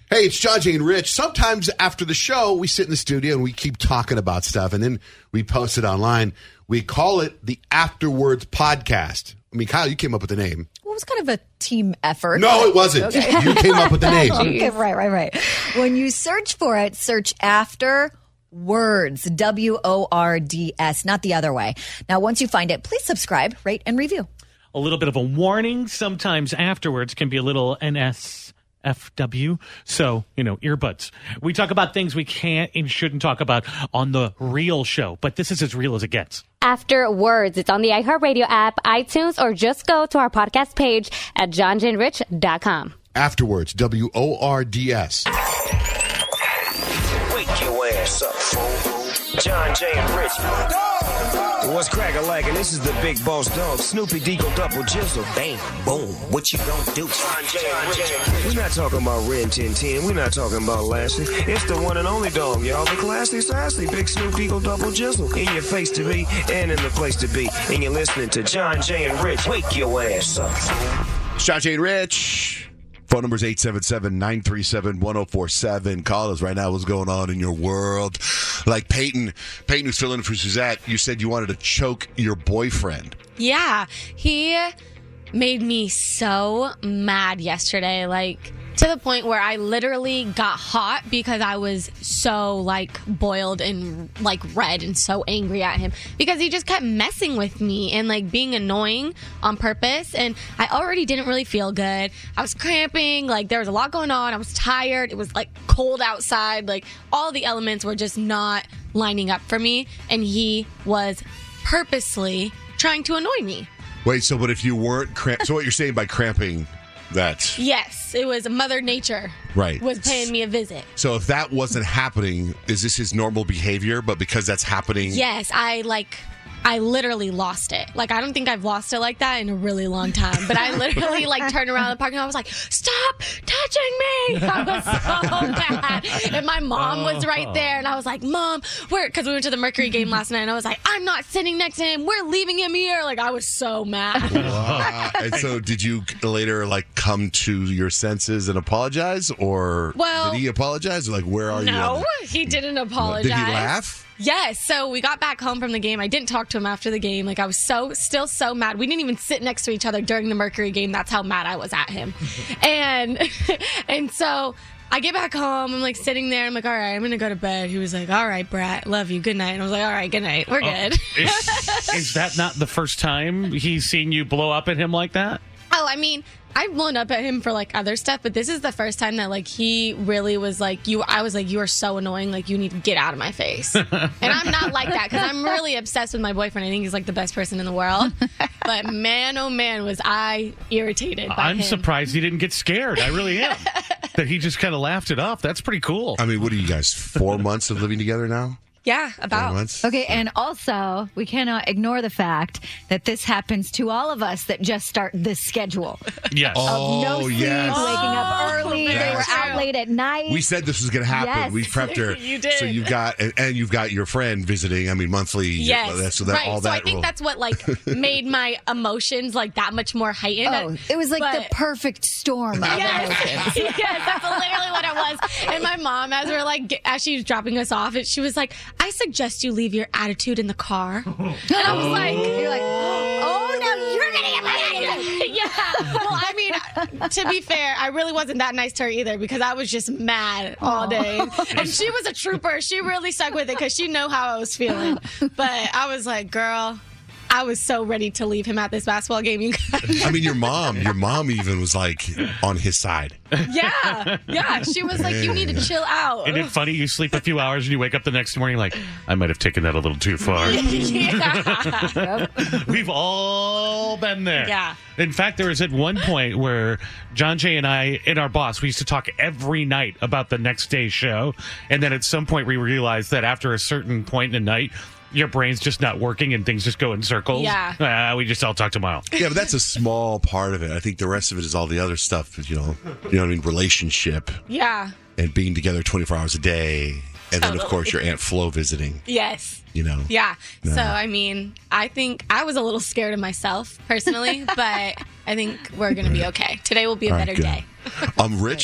Hey, it's John, Jay, and Rich. Sometimes after the show, we sit in the studio and we keep talking about stuff, and then we post it online. We call it the Afterwards Podcast. I mean, Kyle, you came up with the name. Well, it was kind of a team effort. No, it wasn't. Okay. You came up with the name. Okay, right. When you search for it, search After Words, WORDS, not the other way. Now, once you find it, please subscribe, rate, and review. A little bit of a warning. Sometimes afterwards can be a little NSFW. So, earbuds. We talk about things we can't and shouldn't talk about on the real show, but this is as real as it gets. After Words, it's on the iHeartRadio app, iTunes, or just go to our podcast page at johnjandrich.com. Afterwards, WORDS. Wake your ass up, fool. John, Jay, and Rich. What's crack-a-lackin'? This is the big boss dog, Snoopy Deagle Double Jizzle. Bang, boom, what you gonna do? John, Jay, and Rich. We're not talking about Ren 1010. We're not talking about Lassie. It's the one and only dog, y'all. The classy, sassy, big Snoop Deagle Double Jizzle. In your face to be and in the place to be. And you're listening to John, Jay, and Rich. Wake your ass up. It's John, Jay, and Rich. Phone number is 877-937-1047. Call us right now. What's going on in your world? Like Peyton who's filling in for Suzette, you said you wanted to choke your boyfriend. Yeah, he made me so mad yesterday, to the point where I literally got hot because I was so boiled and red and so angry at him because he just kept messing with me and being annoying on purpose. And I already didn't really feel good. I was cramping, there was a lot going on. I was tired. It was cold outside. All the elements were just not lining up for me. And he was purposely trying to annoy me. Wait, so what if you weren't so what you're saying by cramping that? Yes, it was Mother Nature. Right. Was paying me a visit. So if that wasn't happening, is this his normal behavior? But because that's happening. Yes, I literally lost it. I don't think I've lost it like that in a really long time. But I literally turned around in the parking lot. I was like, "Stop touching me!" I was so mad. And my mom was right there, and I was like, "Mom, because we went to the Mercury game last night, and I was like, I'm not sitting next to him. We're leaving him here." I was so mad. And so, did you later come to your senses and apologize, or did he apologize? Or where are you? No, he didn't apologize. Did he laugh? Yes. So we got back home from the game. I didn't talk to him after the game. I was still so mad. We didn't even sit next to each other during the Mercury game. That's how mad I was at him. and so I get back home. I'm sitting there. I'm all right, I'm going to go to bed. He was like, all right, Brat, love you. Good night. And I was like, all right, good night. We're good. Is that not the first time he's seen you blow up at him like that? Oh, I mean, I've blown up at him for other stuff, but this is the first time that he really was you. I was you are so annoying. You need to get out of my face. And I'm not like that because I'm really obsessed with my boyfriend. I think he's the best person in the world. But man, oh man, was I irritated by him. I'm surprised he didn't get scared. I really am. That he just kind of laughed it off. That's pretty cool. I mean, what are you guys, 4 months of living together now? Yeah, about. Okay, and also, we cannot ignore the fact that this happens to all of us that just start this schedule. Yes. Of no sleep, yes. waking up early, Yes. they were out late at night. We said this was going to happen. Yes. We prepped her. You did. So you've got your friend visiting. I mean, monthly. Yes. So that, all so that I think that's what made my emotions that much more heightened. Oh, it was the perfect storm of emotions. Yes, that's literally what it was. And my mom, as she was dropping us off, she was like, I suggest you leave your attitude in the car. And I was You're oh, now you're going to get my attitude. Yeah. Well, I mean, to be fair, I really wasn't that nice to her either because I was just mad all day. And she was a trooper. She really stuck with it because she knew how I was feeling. But I was like, girl, I was so ready to leave him at this basketball game. You guys. I mean, your mom even was on his side. Yeah. She was like, you need to chill out. Isn't it funny? You sleep a few hours and you wake up the next morning I might have taken that a little too far. Yeah. We've all been there. Yeah. In fact, there was at one point where John Jay and I and our boss, we used to talk every night about the next day's show. And then at some point we realized that after a certain point in the night, your brain's just not working and things just go in circles. Yeah. We just all talk tomorrow. Yeah, but that's a small part of it. I think the rest of it is all the other stuff, you know what I mean? Relationship. Yeah. And being together 24 hours a day. And then, of course, your Aunt Flo visiting. Yes. Yeah. Yeah. So, I mean, I think I was a little scared of myself personally, but I think we're going to be okay. Today will be a better day. Rich,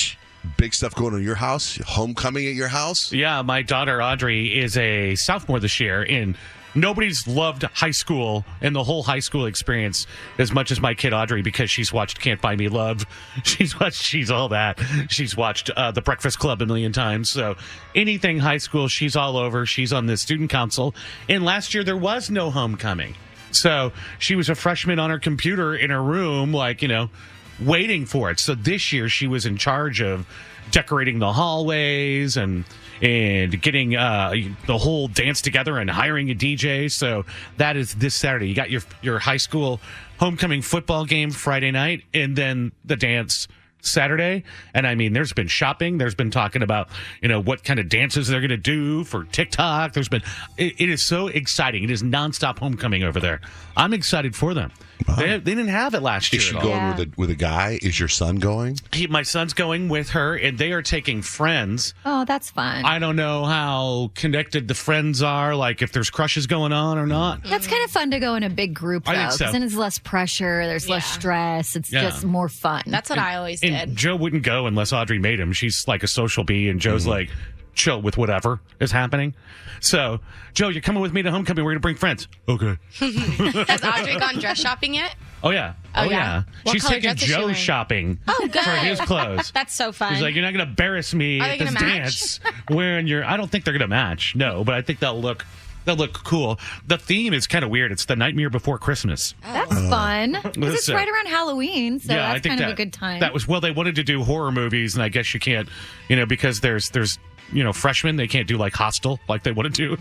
big stuff going on in your house? Homecoming at your house? Yeah, my daughter Audrey is a sophomore this year, and nobody's loved high school and the whole high school experience as much as my kid Audrey, because she's watched Can't Buy Me Love. She's all that. She's watched The Breakfast Club a million times. So anything high school, she's all over. She's on the student council. And last year there was no homecoming. So she was a freshman on her computer in her room, waiting for it. So this year she was in charge of decorating the hallways and getting the whole dance together and hiring a DJ. So that is this Saturday. You got your high school homecoming football game Friday night, and then the dance Saturday. And I mean, there's been shopping. There's been talking about, what kind of dances they're going to do for TikTok. It is so exciting. It is nonstop homecoming over there. I'm excited for them. Wow. They didn't have it last year. Is she going with a guy? Is your son going? My son's going with her, and they are taking friends. Oh, that's fun. I don't know how connected the friends are, like if there's crushes going on or not. That's kind of fun to go in a big group, though, because then it's less pressure, there's less stress, it's just more fun. That's what I always did. And Joe wouldn't go unless Audrey made him. She's like a social bee, and Joe's like, chill with whatever is happening. So, Joe, you're coming with me to homecoming. We're going to bring friends. Okay. Has Audrey gone dress shopping yet? Oh, yeah. Oh, yeah. She's taking Joe shopping good. for his clothes. That's so fun. He's like, you're not going to embarrass me at this dance wearing your... I don't think they're going to match. No, but I think they'll look cool. The theme is kind of weird. It's the Nightmare Before Christmas. That's fun. Because it's right around Halloween, so that's kind of a good time. They wanted to do horror movies, and I guess you can't, because there's freshmen, they can't do like Hostel like they want to do.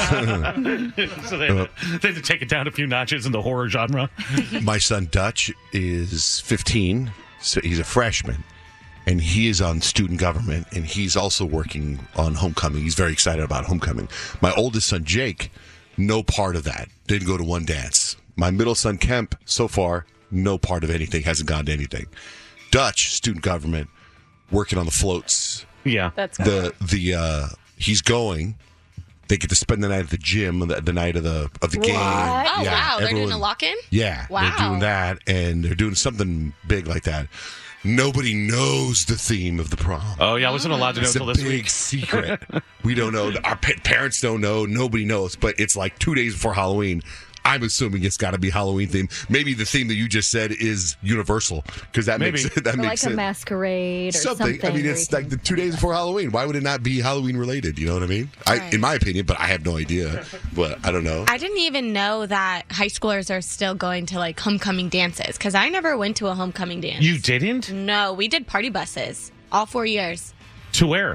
So they had to take it down a few notches in the horror genre. My son Dutch is 15, so he's a freshman. And he is on student government, and he's also working on homecoming. He's very excited about homecoming. My oldest son, Jake, no part of that. Didn't go to one dance. My middle son, Kemp, so far, no part of anything. Hasn't gone to anything. Dutch, student government, working on the floats. Yeah. That's cool. He's going. They get to spend the night at the gym, the night of the game. Oh, wow. They're doing a lock-in? Yeah. Wow. They're doing that, and they're doing something big like that. Nobody knows the theme of the prom. Oh, yeah, I wasn't allowed to know until this week. It's a big secret. We don't know. Our parents don't know. Nobody knows. But it's like 2 days before Halloween. I'm assuming it's got to be Halloween theme. Maybe the theme that you just said is universal, because that makes like sense. A masquerade or something. I mean, it's like the 2 days before Halloween. Why would it not be Halloween related? You know what I mean? Right. In my opinion, but I have no idea. But I don't know. I didn't even know that high schoolers are still going to like homecoming dances, because I never went to a homecoming dance. You didn't? No, we did party buses all 4 years. To where?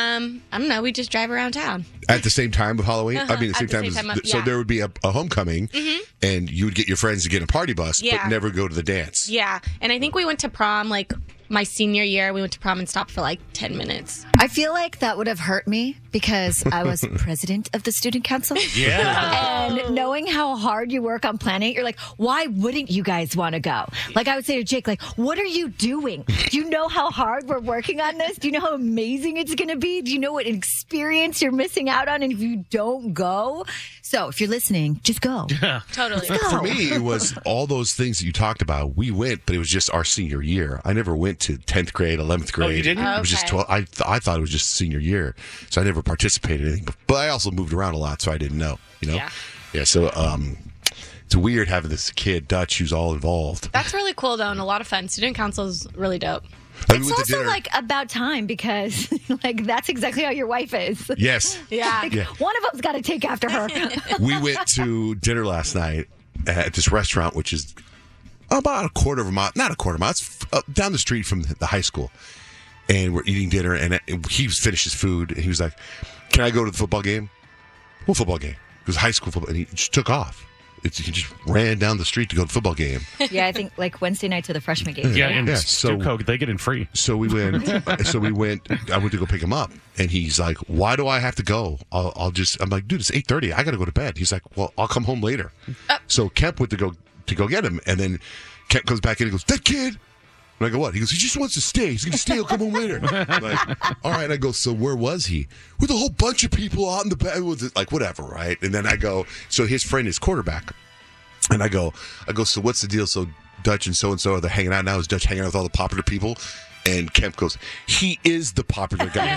I don't know. We just drive around town. At the same time of Halloween? Uh-huh. I mean, at the same time. So there would be a homecoming, and you would get your friends to get a party bus, but never go to the dance. Yeah. And I think we went to prom like my senior year. We went to prom and stopped for like 10 minutes. I feel like that would have hurt me because I was president of the student council. Yeah. And knowing how hard you work on planning, you're like, why wouldn't you guys want to go? Like I would say to Jake, like, what are you doing? Do you know how hard we're working on this? Do you know how amazing it's going to be? Do you know what experience you're missing out on? And if you don't go, so if you're listening, just go. Yeah. Totally. For me, it was all those things that you talked about. We went, but it was just our senior year. I never went to 10th grade, 11th grade. Oh, you didn't? It was just 12. I thought it was just senior year, so I never participated in anything. But I also moved around a lot, so I didn't know. Yeah. So it's weird having this kid Dutch who's all involved. That's really cool though, and a lot of fun. Student council is really dope. It's also like about time because like that's exactly how your wife is. Yes. Yeah. One of them's got to take after her. We went to dinner last night at this restaurant, which is about a quarter of a mile, not a quarter mile, it's down the street from the high school. And we're eating dinner, and he finished his food, and he was like, "Can I go to the football game?" What football game? It was high school football, and he just took off. He just ran down the street to go to the football game. Yeah, I think like Wednesday night to the freshman game. Yeah, and so Coke, they get in free. So we went. I went to go pick him up, and he's like, "Why do I have to go? I'm like, dude, it's 8:30. I got to go to bed." He's like, "Well, I'll come home later." So Kemp went to go get him, and then Kemp comes back in and goes, "That kid." And I go, "What?" He goes, "He just wants to stay. He's going to stay. He'll come home later." I'm like, all right. I go, "So where was he?" "With a whole bunch of people out in the back." Like, whatever, right? And then I go, so his friend is quarterback. And I go, "So what's the deal? So Dutch and so are they hanging out now? Is Dutch hanging out with all the popular people?" And Kemp goes, he is the popular guy.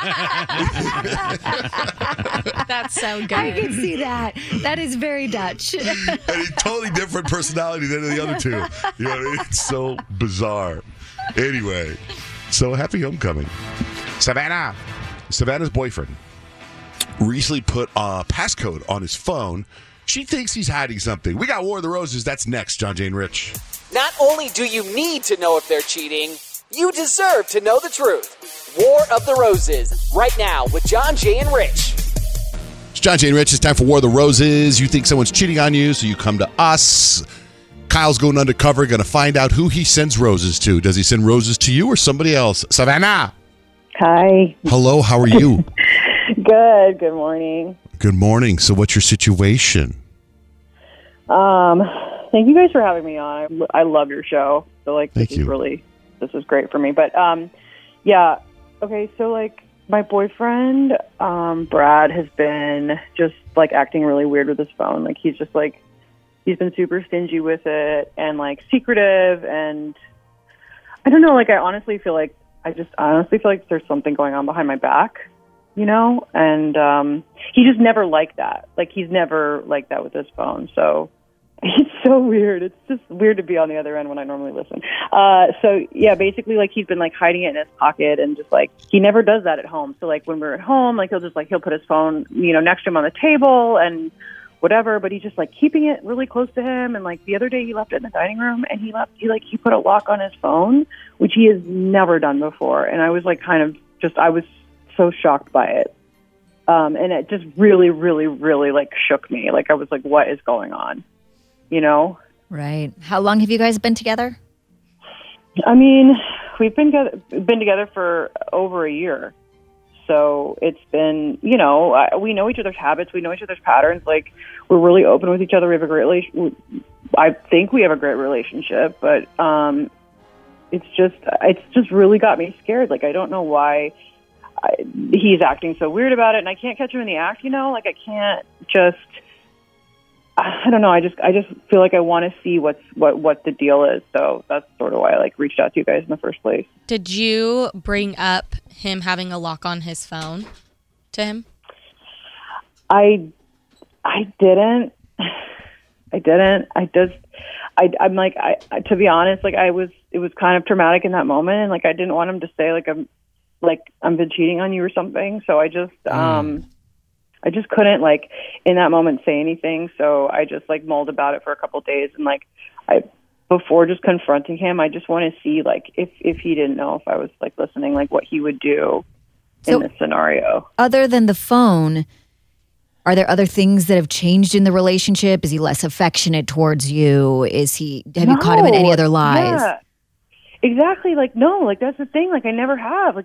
That's so good. I can see that. That is very Dutch. And a totally different personality than the other two. You know what I mean? It's so bizarre. Anyway, so happy homecoming. Savannah's boyfriend recently put a passcode on his phone. She thinks he's hiding something. We got War of the Roses. That's next. John, Jay, and Rich. Not only do you need to know if they're cheating, you deserve to know the truth. War of the Roses, right now with John, Jay, and Rich. It's John, Jay, and Rich. It's time for War of the Roses. You think someone's cheating on you, so you come to us. Kyle's going undercover, going to find out who he sends roses to. Does he send roses to you or somebody else? Savannah. Hi. Hello, how are you? Good. Good morning. Good morning. So what's your situation? Thank you guys for having me on. I love your show. So Thank you. This is great for me. But yeah. Okay, so my boyfriend, Brad, has been just acting really weird with his phone. He's just he's been super stingy with it and secretive, and I don't know, I honestly feel like there's something going on behind my back, and he just never liked that. He's never liked that with his phone. So it's so weird. It's just weird to be on the other end when I normally listen. So yeah, basically he's been hiding it in his pocket, and just he never does that at home. So when we're at home, he'll put his phone, next to him on the table and whatever, but he's just keeping it really close to him. And the other day he left it in the dining room, and he put a lock on his phone, which he has never done before. And I was I was so shocked by it. And it just really, really, really shook me. I was what is going on? Right. How long have you guys been together? I mean, we've been together for over a year. So it's been, we know each other's habits. We know each other's patterns. We're really open with each other. We have a great I think we have a great relationship, but it's just really got me scared. I don't know why he's acting so weird about it, and I can't catch him in the act. I can't just. I don't know. I just feel I want to see what the deal is. So that's sort of why I reached out to you guys in the first place. Did you bring up him having a lock on his phone to him? I didn't. I'm to be honest, it was kind of traumatic in that moment, and I didn't want him to say I've been cheating on you or something. So I just couldn't in that moment say anything. So I just mulled about it for a couple of days, and before just confronting him, I just want to see if he didn't know if I was listening, what he would do in this scenario. Other than the phone, are there other things that have changed in the relationship? Is he less affectionate towards you? Have you caught him in any other lies? Yeah, exactly. No, that's the thing. I never have.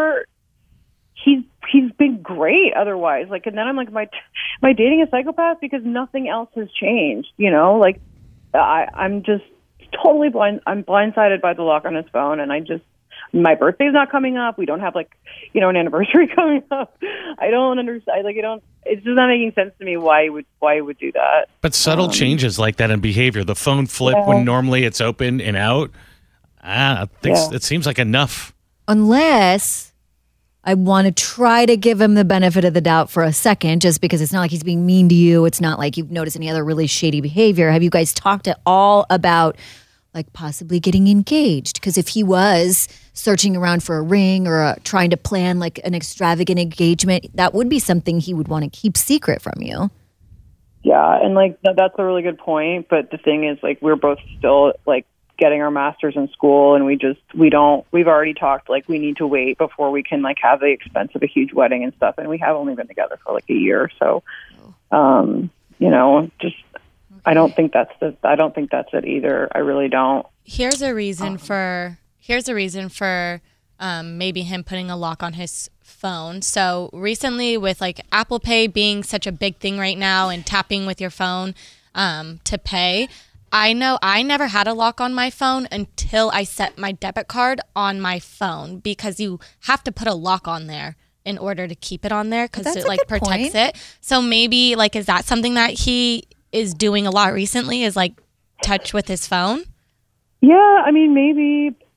He's been great otherwise. And then I'm am I dating a psychopath? Because nothing else has changed, I'm just totally I'm blindsided by the lock on his phone, and my birthday's not coming up. We don't have an anniversary coming up. I don't understand. It's just not making sense to me why he would do that. But subtle changes like that in behavior, the phone flip when normally it's open and out, I think it seems like enough. Unless I want to try to give him the benefit of the doubt for a second, just because it's not like he's being mean to you. It's not like you've noticed any other really shady behavior. Have you guys talked at all about possibly getting engaged? Because if he was searching around for a ring or trying to plan an extravagant engagement, that would be something he would want to keep secret from you. Yeah, and that's a really good point. But the thing is, we're both still getting our masters in school, and we've already talked we need to wait before we can have the expense of a huge wedding and stuff, and we have only been together for a year. So I don't think that's it either. I really don't. Here's a reason for maybe him putting a lock on his phone. So recently, with Apple Pay being such a big thing right now and tapping with your phone to pay, I know I never had a lock on my phone until I set my debit card on my phone, because you have to put a lock on there in order to keep it on there, because it protects it. So maybe is that something that he is doing a lot recently, is touch with his phone? Yeah, I mean, maybe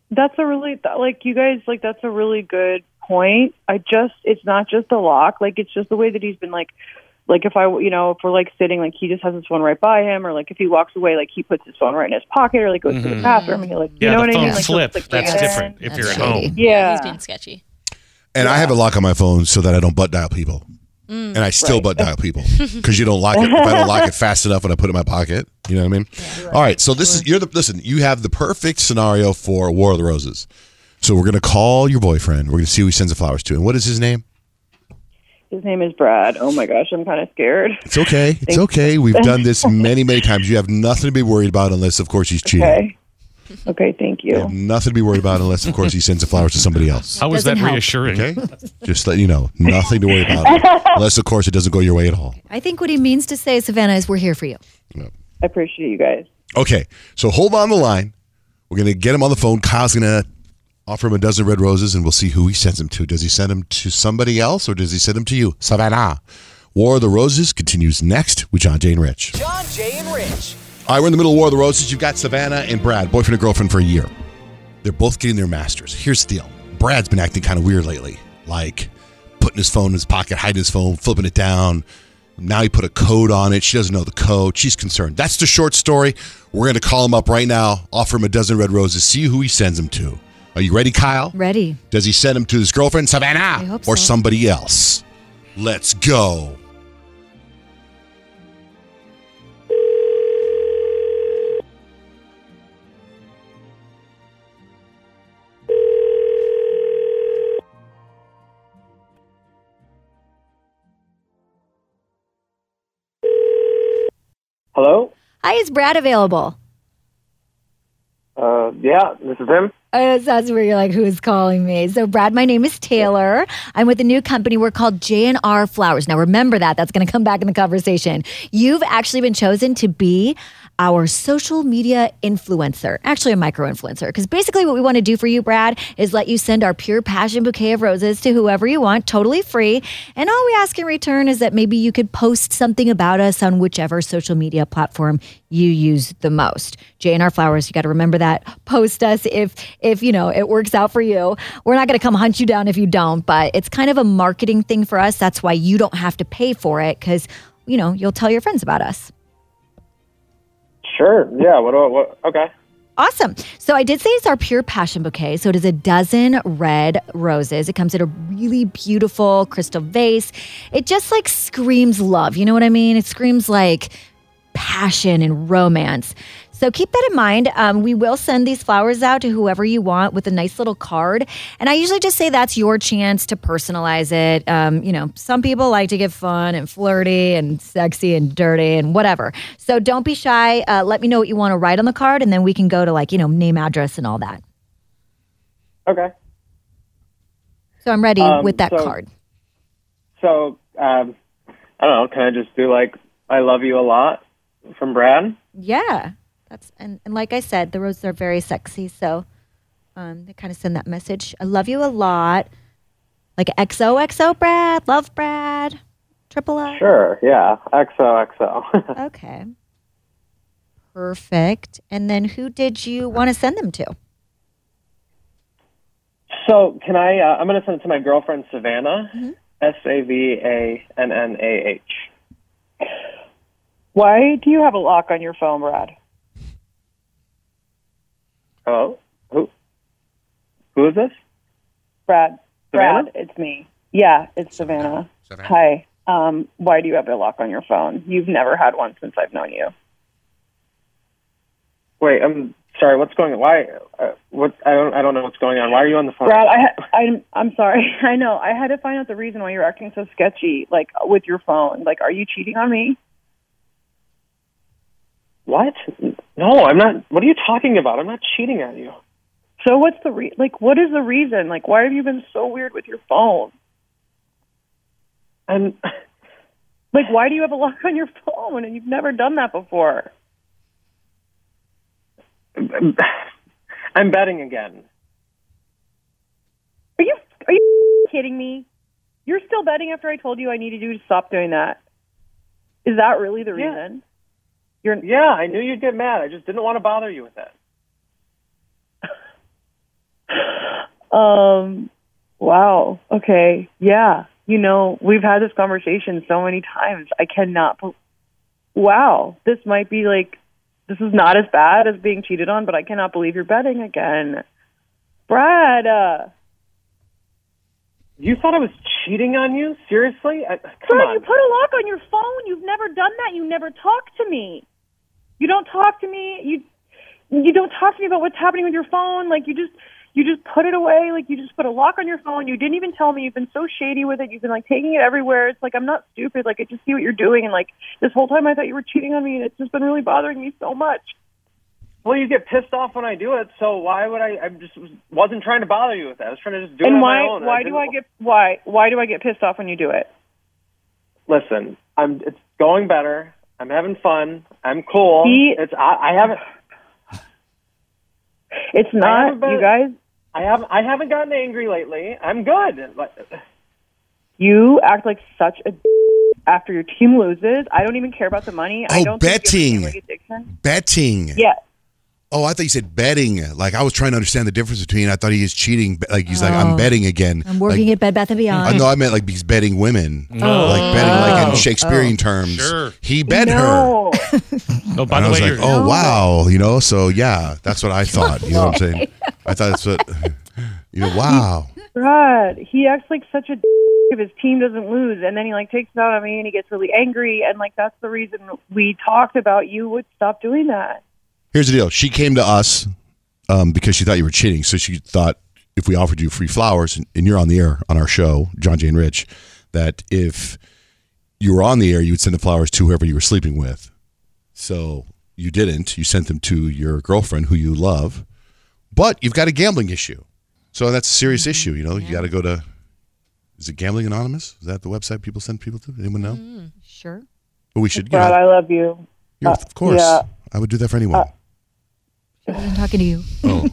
That's a really, like, you guys, like, that's a really good point. It's not just the lock. Like, it's just the way that he's been, like if if we're, like, sitting, like, he just has his phone right by him, or, like, if he walks away, like, he puts his phone right in his pocket, or, like, goes to the bathroom, and you're like, you know what I mean? Like, flip. like, That's different if That's you're at shady. home. Yeah. He's being sketchy. And I have a lock on my phone so that I don't butt dial people. And I still butt dial people because you don't lock it. If I don't lock it fast enough when I put it in my pocket, you know what I mean? Yeah. All right. So listen, you have the perfect scenario for War of the Roses. So we're going to call your boyfriend. We're going to see who he sends the flowers to. And what is his name? His name is Brad. Oh my gosh, I'm kind of scared. It's okay. It's okay. We've done this many, many times. You have nothing to be worried about unless, of course, he's cheating. Okay, thank you. You have nothing to be worried about unless, of course, he sends the flowers to somebody else. How was that reassuring? Okay? Just let you know. Nothing to worry about unless, of course, it doesn't go your way at all. I think what he means to say, Savannah, is we're here for you. I appreciate you guys. Okay, so hold on the line. We're going to get him on the phone. Kyle's going to offer him a dozen red roses, and we'll see who he sends them to. Does he send them to somebody else, or does he send them to you? Savannah. War of the Roses continues next with John, Jay, and Rich. John, Jay, and Rich. All right, we're in the middle of War of the Roses. You've got Savannah and Brad, boyfriend and girlfriend for a year. They're both getting their masters. Here's the deal. Brad's been acting kind of weird lately, like putting his phone in his pocket, hiding his phone, flipping it down. Now he put a code on it. She doesn't know the code. She's concerned. That's the short story. We're going to call him up right now, offer him a dozen red roses, see who he sends them to. Are you ready, Kyle? Ready. Does he send them to his girlfriend, Savannah, I hope or so. somebody else? Let's go. Hello? Hi, is Brad available? Yeah, this is him. That's where you're like, who's calling me? So, Brad, my name is Taylor. I'm with a new company. We're called J&R Flowers. Now, remember that. That's going to come back in the conversation. You've actually been chosen to be our social media influencer, actually a micro-influencer, because basically what we want to do for you, Brad, is let you send our pure passion bouquet of roses to whoever you want, totally free. And all we ask in return is that maybe you could post something about us on whichever social media platform you use the most. J&R Flowers, you got to remember that. Post us if you know it works out for you. We're not going to come hunt you down if you don't, but it's kind of a marketing thing for us. That's why you don't have to pay for it, because you'll tell your friends about us. Sure. Yeah. What? Okay. Awesome. So I did say it's our pure passion bouquet. So it is a dozen red roses. It comes in a really beautiful crystal vase. It just like screams love. You know what I mean? It screams like passion and romance. So keep that in mind. We will send these flowers out to whoever you want with a nice little card. And I usually just say that's your chance to personalize it. Some people like to get fun and flirty and sexy and dirty and whatever. So don't be shy. Let me know what you want to write on the card, and then we can go to name, address, and all that. Okay. So I'm ready with that card. So, I don't know. Can I just do I love you a lot from Brad? Yeah. And like I said, the roses are very sexy, so they kind of send that message. I love you a lot. Like XOXO Brad, love Brad, triple L. Sure, yeah, XOXO. Okay. Perfect. And then who did you want to send them to? So can I'm going to send it to my girlfriend, Savannah, SAVANNAH. Why do you have a lock on your phone, Brad? Hello? Who is this? Brad. Savannah? Brad, it's me. Yeah, it's Savannah. Hi. Why do you have a lock on your phone? You've never had one since I've known you. Wait, I'm sorry. What's going on? Why? I don't know what's going on. Why are you on the phone? Brad, I'm sorry. I know. I had to find out the reason why you're acting so sketchy, with your phone. Are you cheating on me? What? No, I'm not. What are you talking about? I'm not cheating on you. So what's the what is the reason? Why have you been so weird with your phone? And why do you have a lock on your phone? And you've never done that before. I'm betting again. Are you kidding me? You're still betting after I told you I needed you to stop doing that. Is that really the reason? Yeah, I knew you'd get mad. I just didn't want to bother you with it. Wow. Okay. Yeah. You know, we've had this conversation so many times. I cannot. Wow. This might be like, this is not as bad as being cheated on, but I cannot believe you're betting again. Brad. You thought I was cheating on you? Seriously? Come Brad, on. you put a lock on your phone. You've never done that. You never talk to me. You don't talk to me. You don't talk to me about what's happening with your phone. Like, you just put it away. Like, you just put a lock on your phone. You didn't even tell me. You've been so shady with it. You've been, like, taking it everywhere. It's like, I'm not stupid. Like, I just see what you're doing. And, like, this whole time I thought you were cheating on me, and it's just been really bothering me so much. Well, you get pissed off when I do it, so why would I just wasn't trying to bother you with that. I was trying to just do it on my own. Why do I get pissed off when you do it? Listen, it's going better. I'm having fun. I'm cool. I haven't. It's not, you guys. I haven't gotten angry lately. I'm good. You act like such a after your team loses. I don't even care about the money. I don't betting. Betting. Yeah. Oh, I thought you said betting. Like, I was trying to understand the difference between. I thought he is cheating. Like, he's like, I'm betting again. I'm working at Bed Bath & Beyond. No, I meant like he's betting women. Like betting, like in Shakespearean terms. Sure. He bet her. Oh, by And the I was way, like, oh wow, you know. So yeah, that's what I thought. You know what I'm saying? I thought that's what. You know, wow. Brad, he acts like such a if his team doesn't lose, and then he like takes it out on me, and he gets really angry, and like that's the reason we talked about you would stop doing that. Here's the deal. She came to us because she thought you were cheating. So she thought if we offered you free flowers, and you're on the air on our show, John, Jay, and Rich, that if you were on the air, you would send the flowers to whoever you were sleeping with. So you didn't. You sent them to your girlfriend who you love, but you've got a gambling issue. So that's a serious issue. You know, you got to go to, is it Gambling Anonymous? Is that the website people send people to? Anyone know? Sure. But we should. Brad, I love you. Of course. Yeah. I would do that for anyone. I wasn't talking to you. Oh.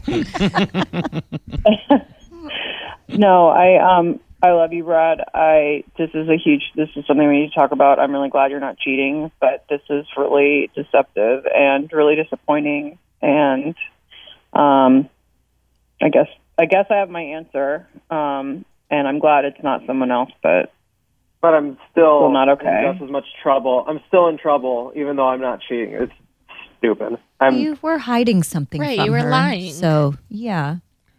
No, I love you, Brad. This is something we need to talk about. I'm really glad you're not cheating, but this is really deceptive and really disappointing. And I guess I have my answer. And I'm glad it's not someone else, but I'm still not okay. in just as much trouble. I'm still in trouble, even though I'm not cheating. It's stupid. You were hiding something Right, from you were her. lying. So, yeah.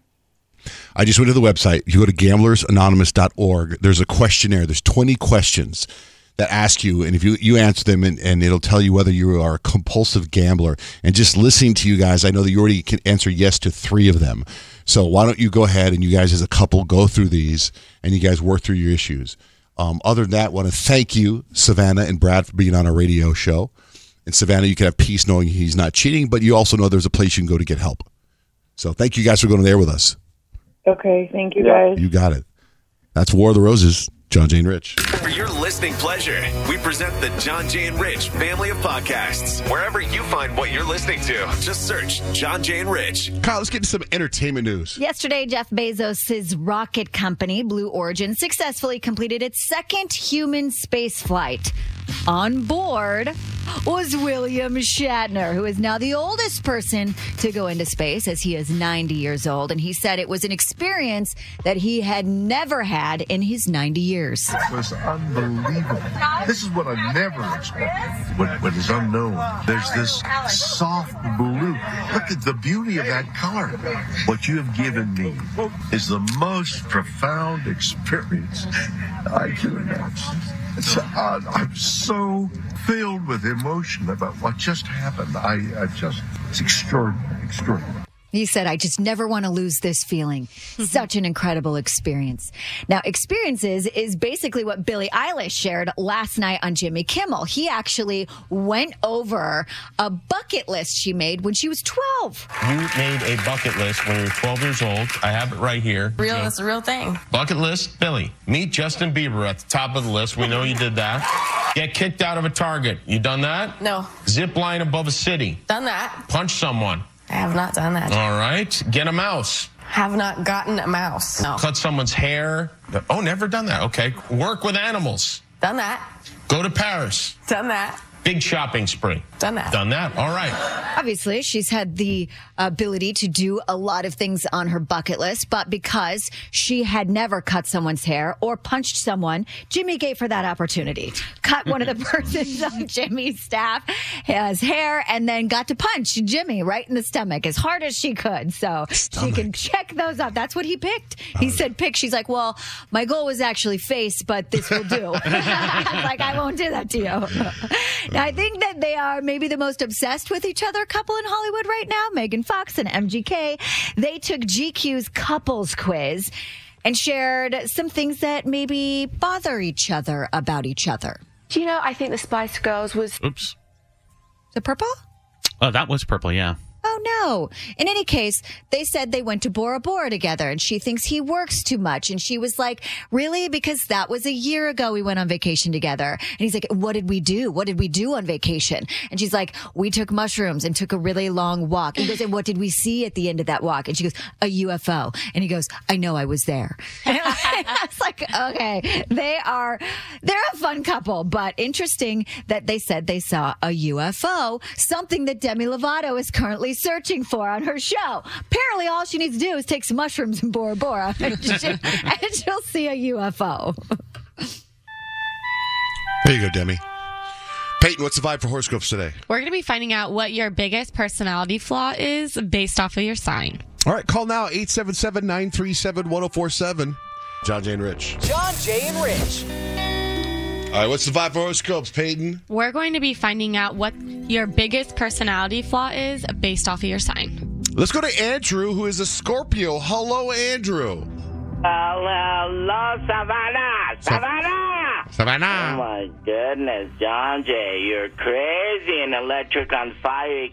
I just went to the website. You go to gamblersanonymous.org. There's a questionnaire. There's 20 questions that ask you, and if you answer them, and it'll tell you whether you are a compulsive gambler. And just listening to you guys, I know that you already can answer yes to 3 of them. So why don't you go ahead and you guys as a couple go through these, and you guys work through your issues. Other than that, I want to thank you, Savannah and Brad, for being on our radio show. And Savannah, you can have peace knowing he's not cheating, but you also know there's a place you can go to get help. So thank you guys for going there with us. okay. Thank you, guys. You got it. That's War of the Roses, John, Jay, and Rich. For your listening pleasure, we present the John, Jay, and Rich family of podcasts. Wherever you find what you're listening to, just search John, Jay, and Rich. Kyle, let's get into some entertainment news. Yesterday, Jeff Bezos' rocket company, Blue Origin, successfully completed its second human space flight. On board was William Shatner, who is now the oldest person to go into space, as he is 90 years old. And he said it was an experience that he had never had in his 90 years. It was unbelievable. This is what I never expected. What is unknown. There's this soft blue. Look at the beauty of that color. What you have given me is the most profound experience I can imagine. I'm so filled with emotion about what just happened. It's extraordinary. He said, I just never want to lose this feeling. Such an incredible experience. Now, experiences is basically what Billie Eilish shared last night on Jimmy Kimmel. He actually went over a bucket list she made when she was 12. You made a bucket list when you were 12 years old. I have it right here. It's a real thing. Bucket list, Billy. Meet Justin Bieber at the top of the list. We know you did that. Get kicked out of a Target. You done that? No. Zip line above a city. Done that. Punch someone. I have not done that. All right. Get a mouse. Have not gotten a mouse. No. Cut someone's hair. Oh, never done that. Okay. Work with animals. Done that. Go to Paris. Done that. Big shopping spree. Done that. Done that. All right. Obviously, she's had the ability to do a lot of things on her bucket list, but because she had never cut someone's hair or punched someone, Jimmy gave her that opportunity. Cut one of the persons on Jimmy's staff, his hair, and then got to punch Jimmy right in the stomach as hard as she could. So she can check those off. That's what he picked. He said pick. She's like, well, my goal was actually face, but this will do. Like, I won't do that to you. Now, I think that they are maybe the most obsessed with each other couple in Hollywood right now, Megan Fox and MGK. They took GQ's couples quiz and shared some things that maybe bother each other about each other. Do you know, I think the Spice Girls was... Oops. Is it purple? Oh, that was purple, yeah. Oh, no. In any case, they said they went to Bora Bora together, and she thinks he works too much. And she was like, really? Because that was a year ago we went on vacation together. And he's like, what did we do? What did we do on vacation? And she's like, we took mushrooms and took a really long walk. And he goes, and what did we see at the end of that walk? And she goes, a UFO. And he goes, I know, I was there. And I was like, okay, they're a fun couple, but interesting that they said they saw a UFO, something that Demi Lovato is currently searching for on her show. Apparently, all she needs to do is take some mushrooms in Bora Bora, and she'll see a UFO. There you go, Demi. Peyton, what's the vibe for horoscopes today? We're going to be finding out what your biggest personality flaw is based off of your sign. All right, call now, 877-937-1047. John, Jay, and Rich. John, Jay, and Rich. All right, what's the vibe for horoscopes, Peyton? We're going to be finding out what your biggest personality flaw is based off of your sign. Let's go to Andrew, who is a Scorpio. Hello, Andrew. Hello, Savannah. Savannah. Savannah. Oh, my goodness, John Jay. You're crazy and electric on fire.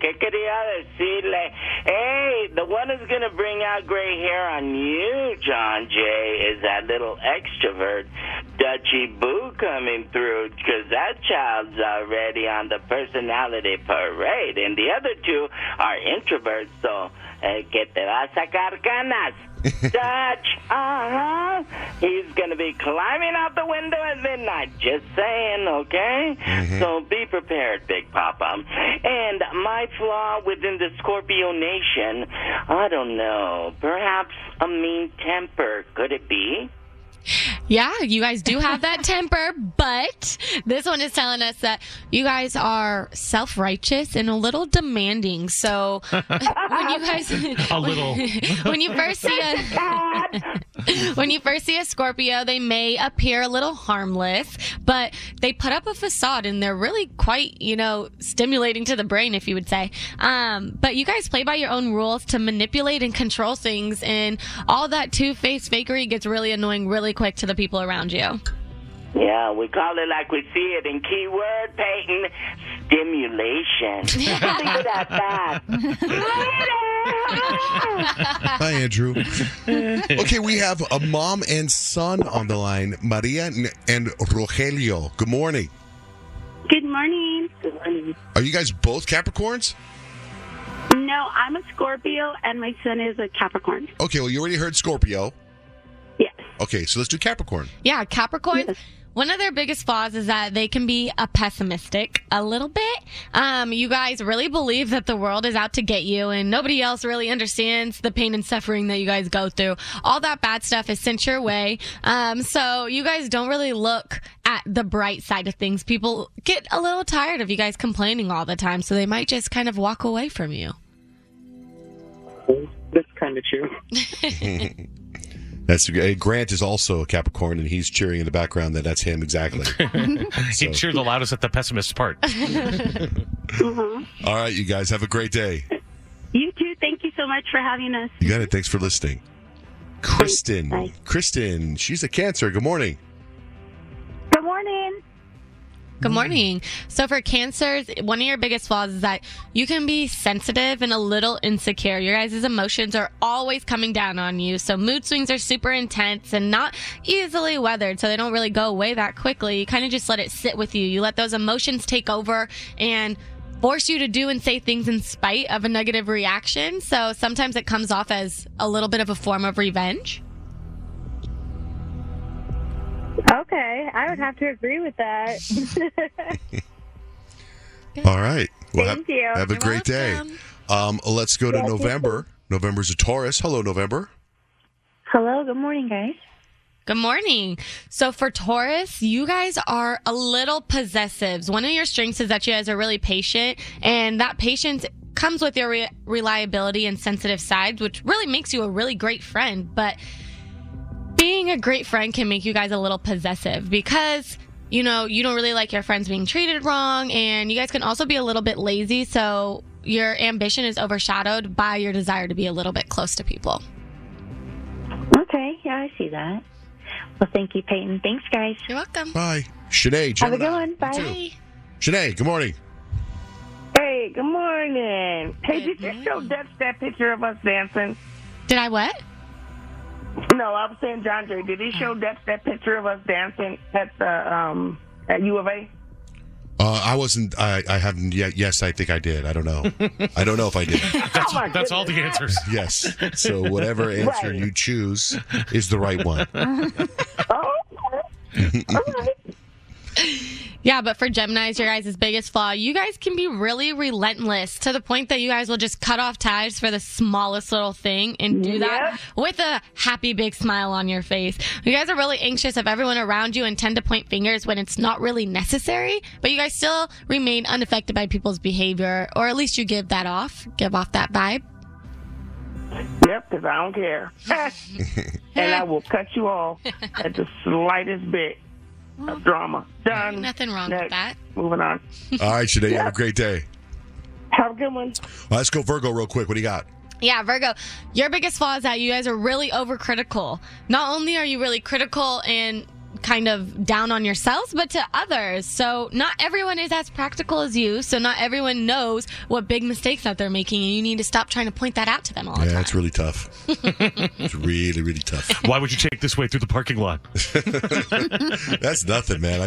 Hey, the one who's going to bring out gray hair on you, John Jay, is that little extrovert, Dutchy Boo, coming through, because that child's already on the personality parade, and the other two are introverts, so que te vas a sacar canas. Dutch, he's going to be climbing out the window at midnight, just saying, okay? So be prepared, Big Papa. And my flaw within the Scorpio Nation, I don't know, perhaps a mean temper. Could it be? Yeah, you guys do have that temper, but this one is telling us that you guys are self-righteous and a little demanding. So when you guys when you first see a Scorpio, they may appear a little harmless, but they put up a facade and they're really quite, stimulating to the brain, if you would say. But you guys play by your own rules to manipulate and control things, and all that two-faced fakery gets really annoying really quick to the people around you. Yeah, we call it like we see it. In keyword, Peyton, stimulation. Think about that. Hi, Andrew. Okay, we have a mom and son on the line, Maria and Rogelio. Good morning. Good morning. Good morning. Are you guys both Capricorns? No, I'm a Scorpio, and my son is a Capricorn. Okay, well, you already heard Scorpio. Yes. Okay, so let's do Capricorn. Yeah, Capricorn. Yes. One of their biggest flaws is that they can be pessimistic a little bit. You guys really believe that the world is out to get you and nobody else really understands the pain and suffering that you guys go through. All that bad stuff is sent your way. So you guys don't really look at the bright side of things. People get a little tired of you guys complaining all the time, so they might just kind of walk away from you. That's kind of true. That's Grant is also a Capricorn, and he's cheering in the background that's him exactly. He cheered the loudest at the pessimist part. All right, you guys have a great day. You too. Thank you so much for having us. You got it. Thanks for listening. Kristen, she's a Cancer. Good morning. Good morning. Good morning. So for Cancers, one of your biggest flaws is that you can be sensitive and a little insecure. Your guys' emotions are always coming down on you. So mood swings are super intense and not easily weathered. So they don't really go away that quickly. You kind of just let it sit with you. You let those emotions take over and force you to do and say things in spite of a negative reaction. So sometimes it comes off as a little bit of a form of revenge. Okay, I would have to agree with that. All right. Well, Thank you. Have a great day. Let's go to November. November's a Taurus. Hello, November. Hello, good morning, guys. Good morning. So for Taurus, you guys are a little possessives. One of your strengths is that you guys are really patient, and that patience comes with your reliability and sensitive sides, which really makes you a really great friend. But being a great friend can make you guys a little possessive because, you don't really like your friends being treated wrong, and you guys can also be a little bit lazy, so your ambition is overshadowed by your desire to be a little bit close to people. Okay, yeah, I see that. Well, thank you, Peyton. Thanks, guys. You're welcome. Bye. Shanae, Have a Gemini. good one. Bye. You too. Shanae, good morning. Hey, good morning. Hey, did you show Dutch that picture of us dancing? Did I what? No, I was saying John Jay. Did he show Dutch that picture of us dancing at the at U of A? I wasn't. I haven't yet. Yes, I think I did. I don't know. I don't know if I did. That's all the answers. Yes. So whatever answer Right. you choose is the right one. Yeah, but for Geminis, your guys' biggest flaw, you guys can be really relentless to the point that you guys will just cut off ties for the smallest little thing and do that with a happy big smile on your face. You guys are really anxious of everyone around you and tend to point fingers when it's not really necessary, but you guys still remain unaffected by people's behavior, or at least you give off that vibe. Yep, because I don't care. And I will cut you off at the slightest bit of drama. Done. Nothing wrong Next. with that. Moving on. All right, Shanae, have a great day. Have a good one. Let's go Virgo real quick. What do you got? Yeah, Virgo, your biggest flaw is that you guys are really overcritical. Not only are you really critical and kind of down on yourselves, but to others. So not everyone is as practical as you. So not everyone knows what big mistakes that they're making, and you need to stop trying to point that out to them all the time. Yeah, it's really tough. It's really, really tough. Why would you take this way through the parking lot? That's nothing, man.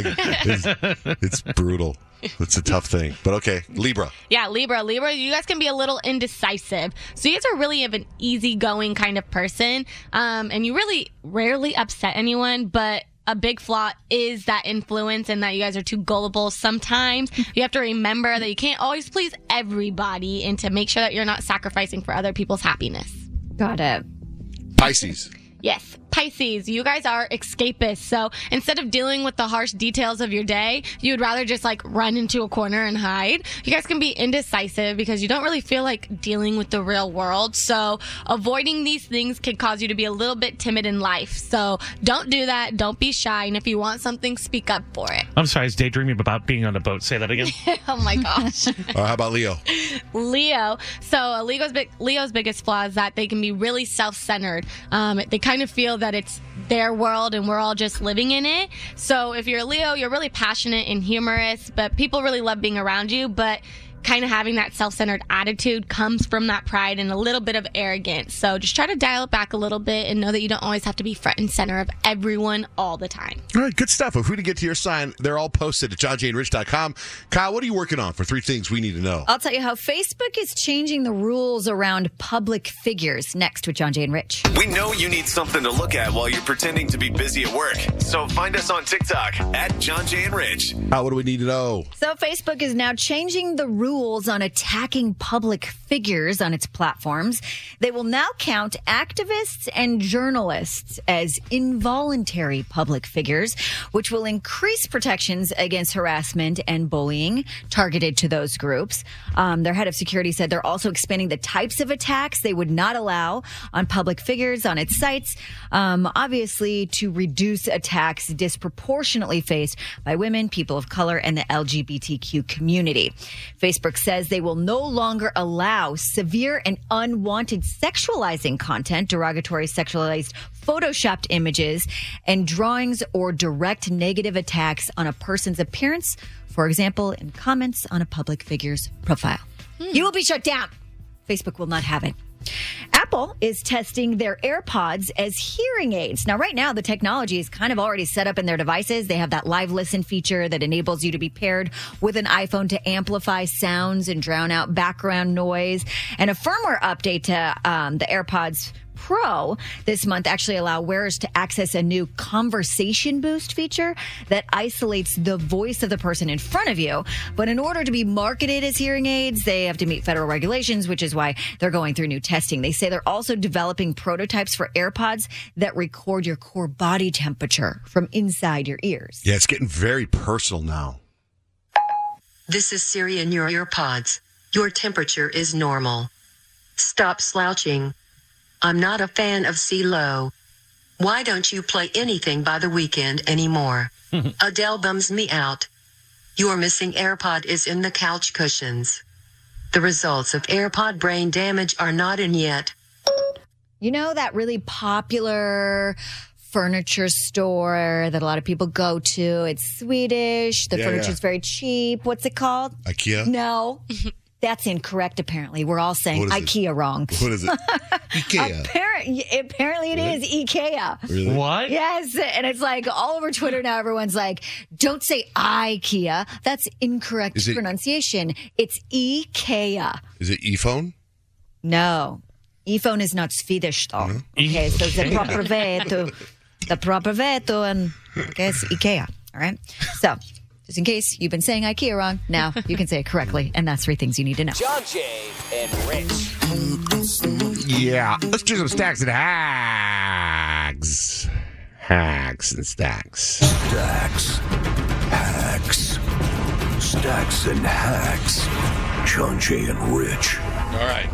It's brutal. It's a tough thing. But okay, Libra. Yeah, Libra, you guys can be a little indecisive. So you guys are really of an easygoing kind of person, and you really rarely upset anyone, but a big flaw is that influence and that you guys are too gullible. Sometimes you have to remember that you can't always please everybody and to make sure that you're not sacrificing for other people's happiness. Got it. Pisces. Yes, Pisces, you guys are escapists. So instead of dealing with the harsh details of your day, you would rather just run into a corner and hide. You guys can be indecisive because you don't really feel like dealing with the real world. So avoiding these things can cause you to be a little bit timid in life. So don't do that. Don't be shy. And if you want something, speak up for it. I'm sorry, I was daydreaming about being on a boat. Say that again. Oh my gosh. All right, how about Leo? Leo. So Leo's biggest flaw is that they can be really self-centered. They kind of feel that it's their world and we're all just living in it. So if you're a Leo, you're really passionate and humorous, but people really love being around you. But kind of having that self-centered attitude comes from that pride and a little bit of arrogance. So just try to dial it back a little bit and know that you don't always have to be front and center of everyone all the time. All right, good stuff. If we didn't get to your sign, they're all posted at johnjaneandrich.com. Kyle, what are you working on for 3 things we need to know? I'll tell you how Facebook is changing the rules around public figures. Next with John Jay and Rich. We know you need something to look at while you're pretending to be busy at work. So find us on TikTok at John Jay and Rich. What do we need to know? So Facebook is now changing the rules on attacking public figures on its platforms. They will now count activists and journalists as involuntary public figures, which will increase protections against harassment and bullying targeted to those groups. Their head of security said they're also expanding the types of attacks they would not allow on public figures on its sites, obviously to reduce attacks disproportionately faced by women, people of color, and the LGBTQ community. Facebook says they will no longer allow severe and unwanted sexualizing content, derogatory sexualized photoshopped images, and drawings or direct negative attacks on a person's appearance, for example, in comments on a public figure's profile. You will be shut down. Facebook will not have it. Apple is testing their AirPods as hearing aids. Now, right now, the technology is kind of already set up in their devices. They have that live listen feature that enables you to be paired with an iPhone to amplify sounds and drown out background noise. And a firmware update to the AirPods Pro this month actually allow wearers to access a new conversation boost feature that isolates the voice of the person in front of you. But in order to be marketed as hearing aids, they have to meet federal regulations, which is why they're going through new testing. They say they're also developing prototypes for AirPods that record your core body temperature from inside your ears. Yeah, it's getting very personal now. This is Siri in your earpods. Your temperature is normal. Stop slouching. I'm not a fan of CeeLo. Why don't you play anything by The Weeknd anymore? Adele bums me out. Your missing AirPod is in the couch cushions. The results of AirPod brain damage are not in yet. You know that really popular furniture store that a lot of people go to? It's Swedish. The furniture's very cheap. What's it called? IKEA? No. That's incorrect, apparently. We're all saying IKEA wrong. What is it? IKEA. Apparently it is IKEA. Really? What? Yes. And it's like all over Twitter now, everyone's like, don't say IKEA. That's incorrect pronunciation. It's IKEA. Is it e-phone? No. E-phone is not Swedish, though. Okay, so the proper way to, and okay, it's IKEA. All right? So, just in case you've been saying IKEA wrong, now you can say it correctly, and that's 3 things you need to know. John Jay and Rich. Yeah. Let's do some stacks and hacks. Hacks and stacks. Stacks. Hacks. Stacks and hacks. John Jay and Rich. All right.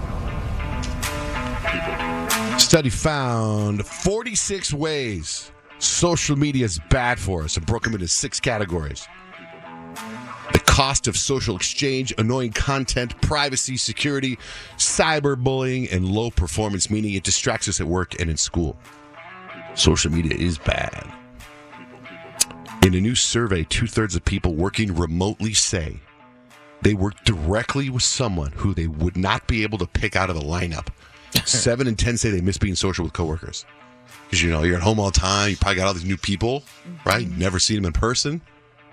Study found 46 ways social media is bad for us and broke them into 6 categories. The cost of social exchange, annoying content, privacy, security, cyberbullying, and low performance, meaning it distracts us at work and in school. Social media is bad. In a new survey, 2/3 of people working remotely say they work directly with someone who they would not be able to pick out of a lineup. 7 in 10 say they miss being social with coworkers. Because, you're at home all the time. You probably got all these new people, right? Never seen them in person.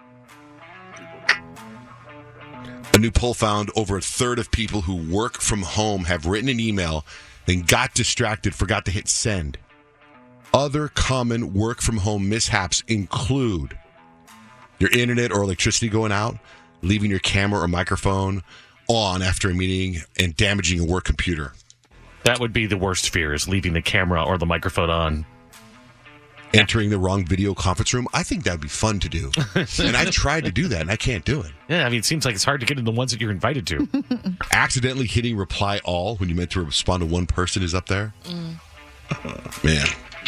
A new poll found over 1/3 of people who work from home have written an email, then got distracted, forgot to hit send. Other common work from home mishaps include your internet or electricity going out, leaving your camera or microphone on after a meeting, and damaging a work computer. That would be the worst fear, is leaving the camera or the microphone on. Entering the wrong video conference room. I think that would be fun to do. And I've tried to do that, and I can't do it. Yeah, it seems like it's hard to get in the ones that you're invited to. Accidentally hitting reply all when you meant to respond to one person is up there. Man.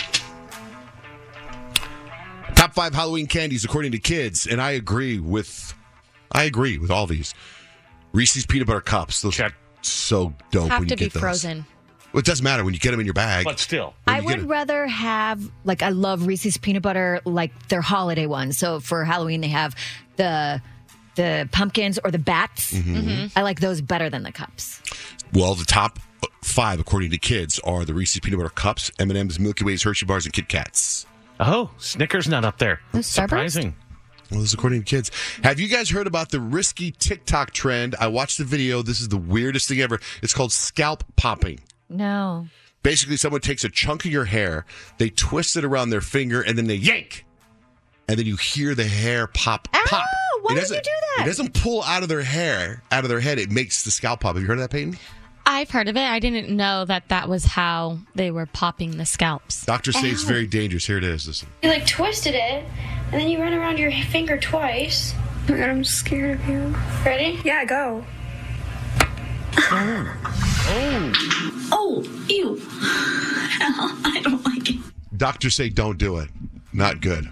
Top 5 Halloween candies according to kids, and I agree with all these. Reese's peanut butter cups. Those are so dope Have when to you get be those. frozen. Well, it doesn't matter when you get them in your bag. But still. I would rather have, I love Reese's peanut butter, their holiday ones. So for Halloween, they have the pumpkins or the bats. I like those better than the cups. Well, the top 5, according to kids, are the Reese's peanut butter cups, M&M's, Milky Ways, Hershey bars, and Kit Kats. Oh, Snickers not up there. Surprising. Well, this is according to kids. Have you guys heard about the risky TikTok trend? I watched the video. This is the weirdest thing ever. It's called scalp popping. No. Basically, someone takes a chunk of your hair, they twist it around their finger, and then they yank. And then you hear the hair pop. Why would you do that? It doesn't pull out of their hair, out of their head. It makes the scalp pop. Have you heard of that, Peyton? I've heard of it. I didn't know that was how they were popping the scalps. Doctors say it's very dangerous. Here it is. Listen. You twisted it, and then you run around your finger twice. Oh my God, I'm scared of you. Ready? Yeah, go. Oh, ew. I don't like it. Doctors say don't do it. Not good.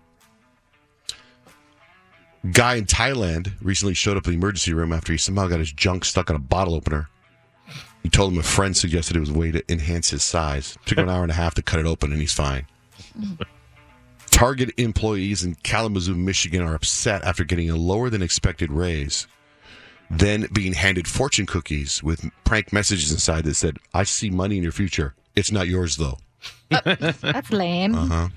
Guy in Thailand recently showed up in the emergency room after he somehow got his junk stuck in a bottle opener. He told him a friend suggested it was a way to enhance his size. Took him an hour and a half to cut it open, and he's fine. Target employees in Kalamazoo, Michigan are upset after getting a lower than expected raise, then being handed fortune cookies with prank messages inside that said, "I see money in your future. It's not yours, though." That's lame.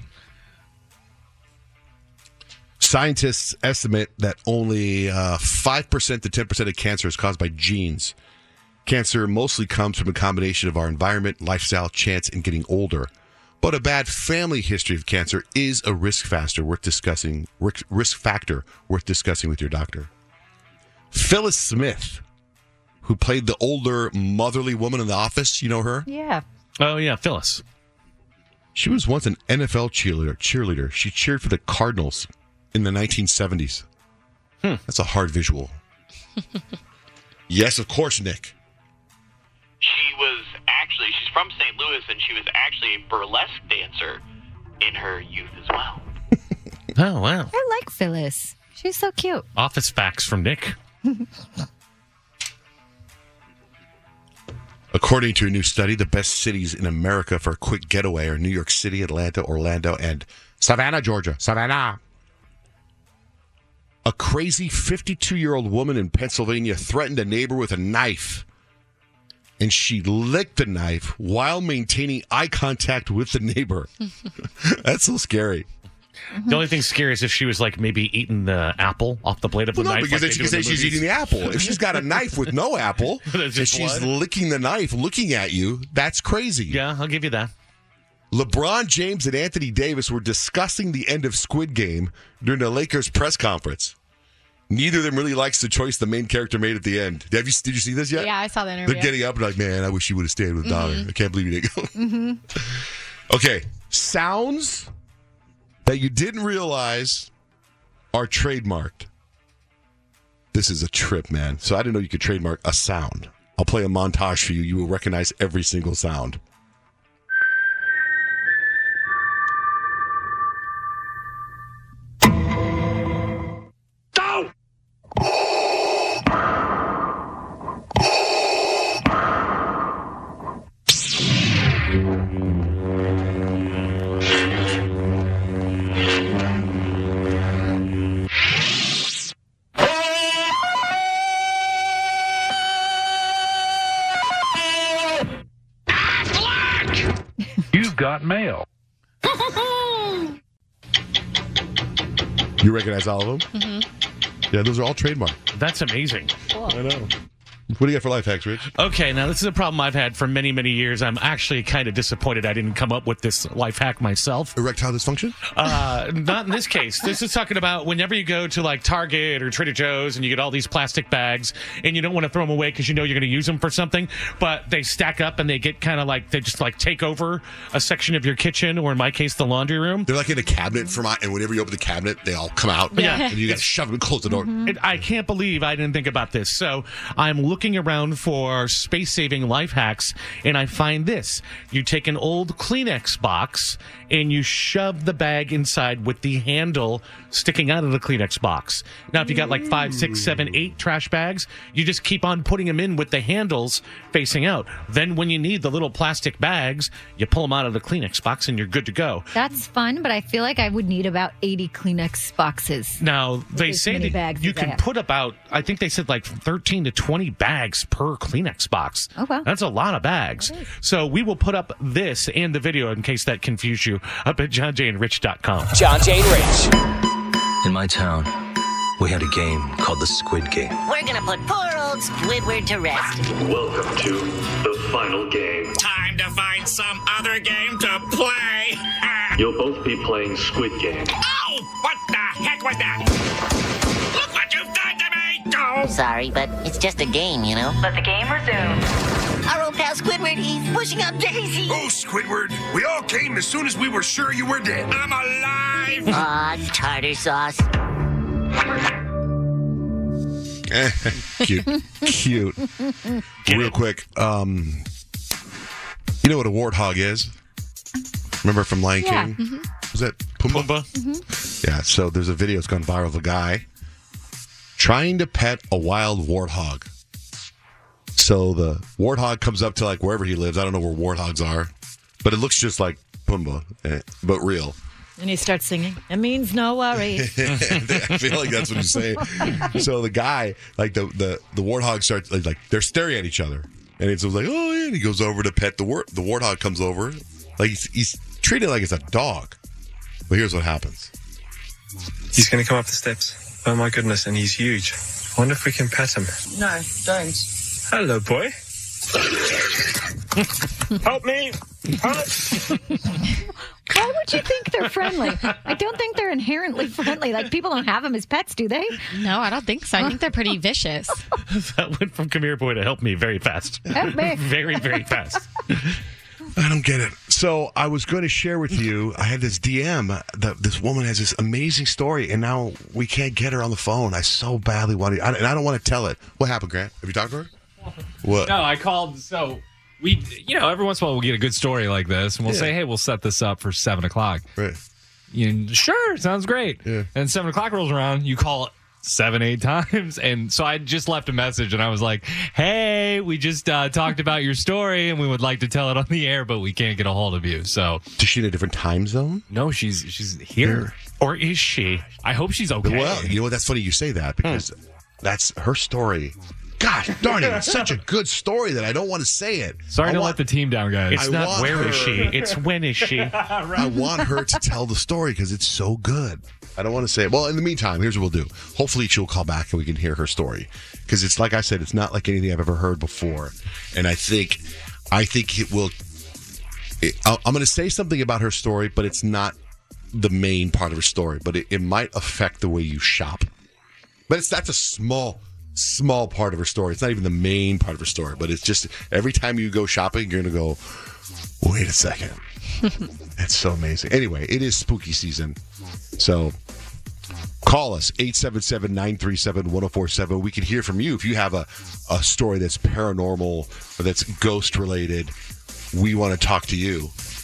Scientists estimate that only 5% to 10% of cancer is caused by genes. Cancer mostly comes from a combination of our environment, lifestyle, chance, and getting older. But a bad family history of cancer is a risk factor worth discussing with your doctor. Phyllis Smith, who played the older motherly woman in The Office, you know her? Yeah. Oh, yeah, Phyllis. She was once an NFL cheerleader. She cheered for the Cardinals in the 1970s. That's a hard visual. Yes, of course, Nick. She's from St. Louis, and she was actually a burlesque dancer in her youth as well. Oh, wow. I like Phyllis. She's so cute. Office facts from Nick. According to a new study, the best cities in America for a quick getaway are New York City, Atlanta, Orlando, and Savannah, Georgia. Savannah. A crazy 52-year-old woman in Pennsylvania threatened a neighbor with a knife, and she licked the knife while maintaining eye contact with the neighbor. That's so scary. The only thing scary is if she was like maybe eating the apple off the blade of the knife. No, because then she can say she's eating the apple. If she's got a knife with no apple and she's licking the knife, looking at you, that's crazy. Yeah, I'll give you that. LeBron James and Anthony Davis were discussing the end of Squid Game during the Lakers press conference. Neither of them really likes the choice the main character made at the end. Did you see this yet? Yeah, I saw the interview. They're getting up and like, man, I wish you would have stayed with daughter. I can't believe you didn't go. Okay, sounds that you didn't realize are trademarked. This is a trip, man. So I didn't know you could trademark a sound. I'll play a montage for you. You will recognize every single sound. Got mail. You recognize all of them? Mm-hmm. Yeah, those are all trademarked. That's amazing. Cool. I know. What do you got for life hacks, Rich? Okay, now this is a problem I've had for many, many years. I'm actually kind of disappointed I didn't come up with this life hack myself. Erectile dysfunction? Not in this case. This is talking about whenever you go to like Target or Trader Joe's and you get all these plastic bags and you don't want to throw them away because you know you're going to use them for something, but they stack up and they get kind of like, they just like take over a section of your kitchen, or in my case, the laundry room. They're like in a cabinet and whenever you open the cabinet, they all come out. Yeah. And you got to shove them and close the door. And I can't believe I didn't think about this. So I'm looking around for space-saving life hacks, and I find this. You take an old Kleenex box and you shove the bag inside with the handle sticking out of the Kleenex box. Now, if you got like 5, 6, 7, 8 trash bags, you just keep on putting them in with the handles facing out. Then when you need the little plastic bags, you pull them out of the Kleenex box and you're good to go. That's fun, but I feel like I would need about 80 Kleenex boxes. Now, they say that you can put about, I think they said like 13 to 20 bags per Kleenex box. Oh, wow. That's a lot of bags. So we will put up this and the video in case that confused you up at johnjayandrich.com. John Jay and Rich. In my town, we had a game called the Squid Game. We're gonna put poor old Squidward to rest. Welcome to the final game. Time to find some other game to play. You'll both be playing Squid Game. Oh, what the heck was that? Look what you've done to me! Oh. Sorry, but it's just a game, you know? Let the game resume. Our old pal Squidward, he's pushing up Daisy. Oh, Squidward, we all came as soon as we were sure you were dead. I'm alive! Aw, tartar sauce. Cute. Real quick, you know what a warthog is? Remember from Lion King? Mm-hmm. Was that Pumbaa? Mm-hmm. Yeah, so there's a video that's gone viral of a guy trying to pet a wild warthog. So the warthog comes up to like wherever he lives. I don't know where warthogs are, but it looks just like Pumbaa, but real. And he starts singing, "It means no worries." I feel like that's what he's saying. So the guy, like the warthog starts like they're staring at each other, and it's like, oh yeah, and he goes over to pet the warthog comes over, like he's treated like it's a dog. But here's what happens. He's going to come up the steps. Oh my goodness, and he's huge. I wonder if we can pet him. No, don't. Hello, boy. Help me! Why would you think they're friendly? I don't think they're inherently friendly. Like, people don't have them as pets, do they? No, I don't think so. I think they're pretty vicious. That went from come here boy to help me very fast. Help me. Very, very fast. I don't get it. So I was going to share with you, I had this DM that this woman has this amazing story, and now we can't get her on the phone. I so badly want to, and I don't want to tell it. What happened, Grant? Have you talked to her? What? No, I called. So we, every once in a while we'll get a good story like this, and we'll say, hey, we'll set this up for 7 o'clock. Right. Sure, sounds great. Yeah. And 7 o'clock rolls around, you call 7-8 times, and so I just left a message, and I was like, hey, we just talked about your story, and we would like to tell it on the air, but we can't get a hold of you. So Is she in a different time zone? No, she's here. Or is she? I hope she's okay. Well, you know what? That's funny you say that, because that's her story. Gosh darn it, it's such a good story that I don't want to say it. Sorry to let the team down, guys. It's not where is she, it's when is she. I want her to tell the story because it's so good. I don't want to say it. Well, in the meantime, here's what we'll do. Hopefully she'll call back and we can hear her story. Because it's like I said, it's not like anything I've ever heard before. And I think it will... I'm going to say something about her story, but it's not the main part of her story. But it might affect the way you shop. But that's a small part of her story. It's not even the main part of her story. But it's just every time you go shopping, you're going to go, wait a second. It's so amazing. Anyway, it is spooky season. So call us, 877-937-1047. We can hear from you. If you have a story that's paranormal or that's ghost-related, we want to talk to you.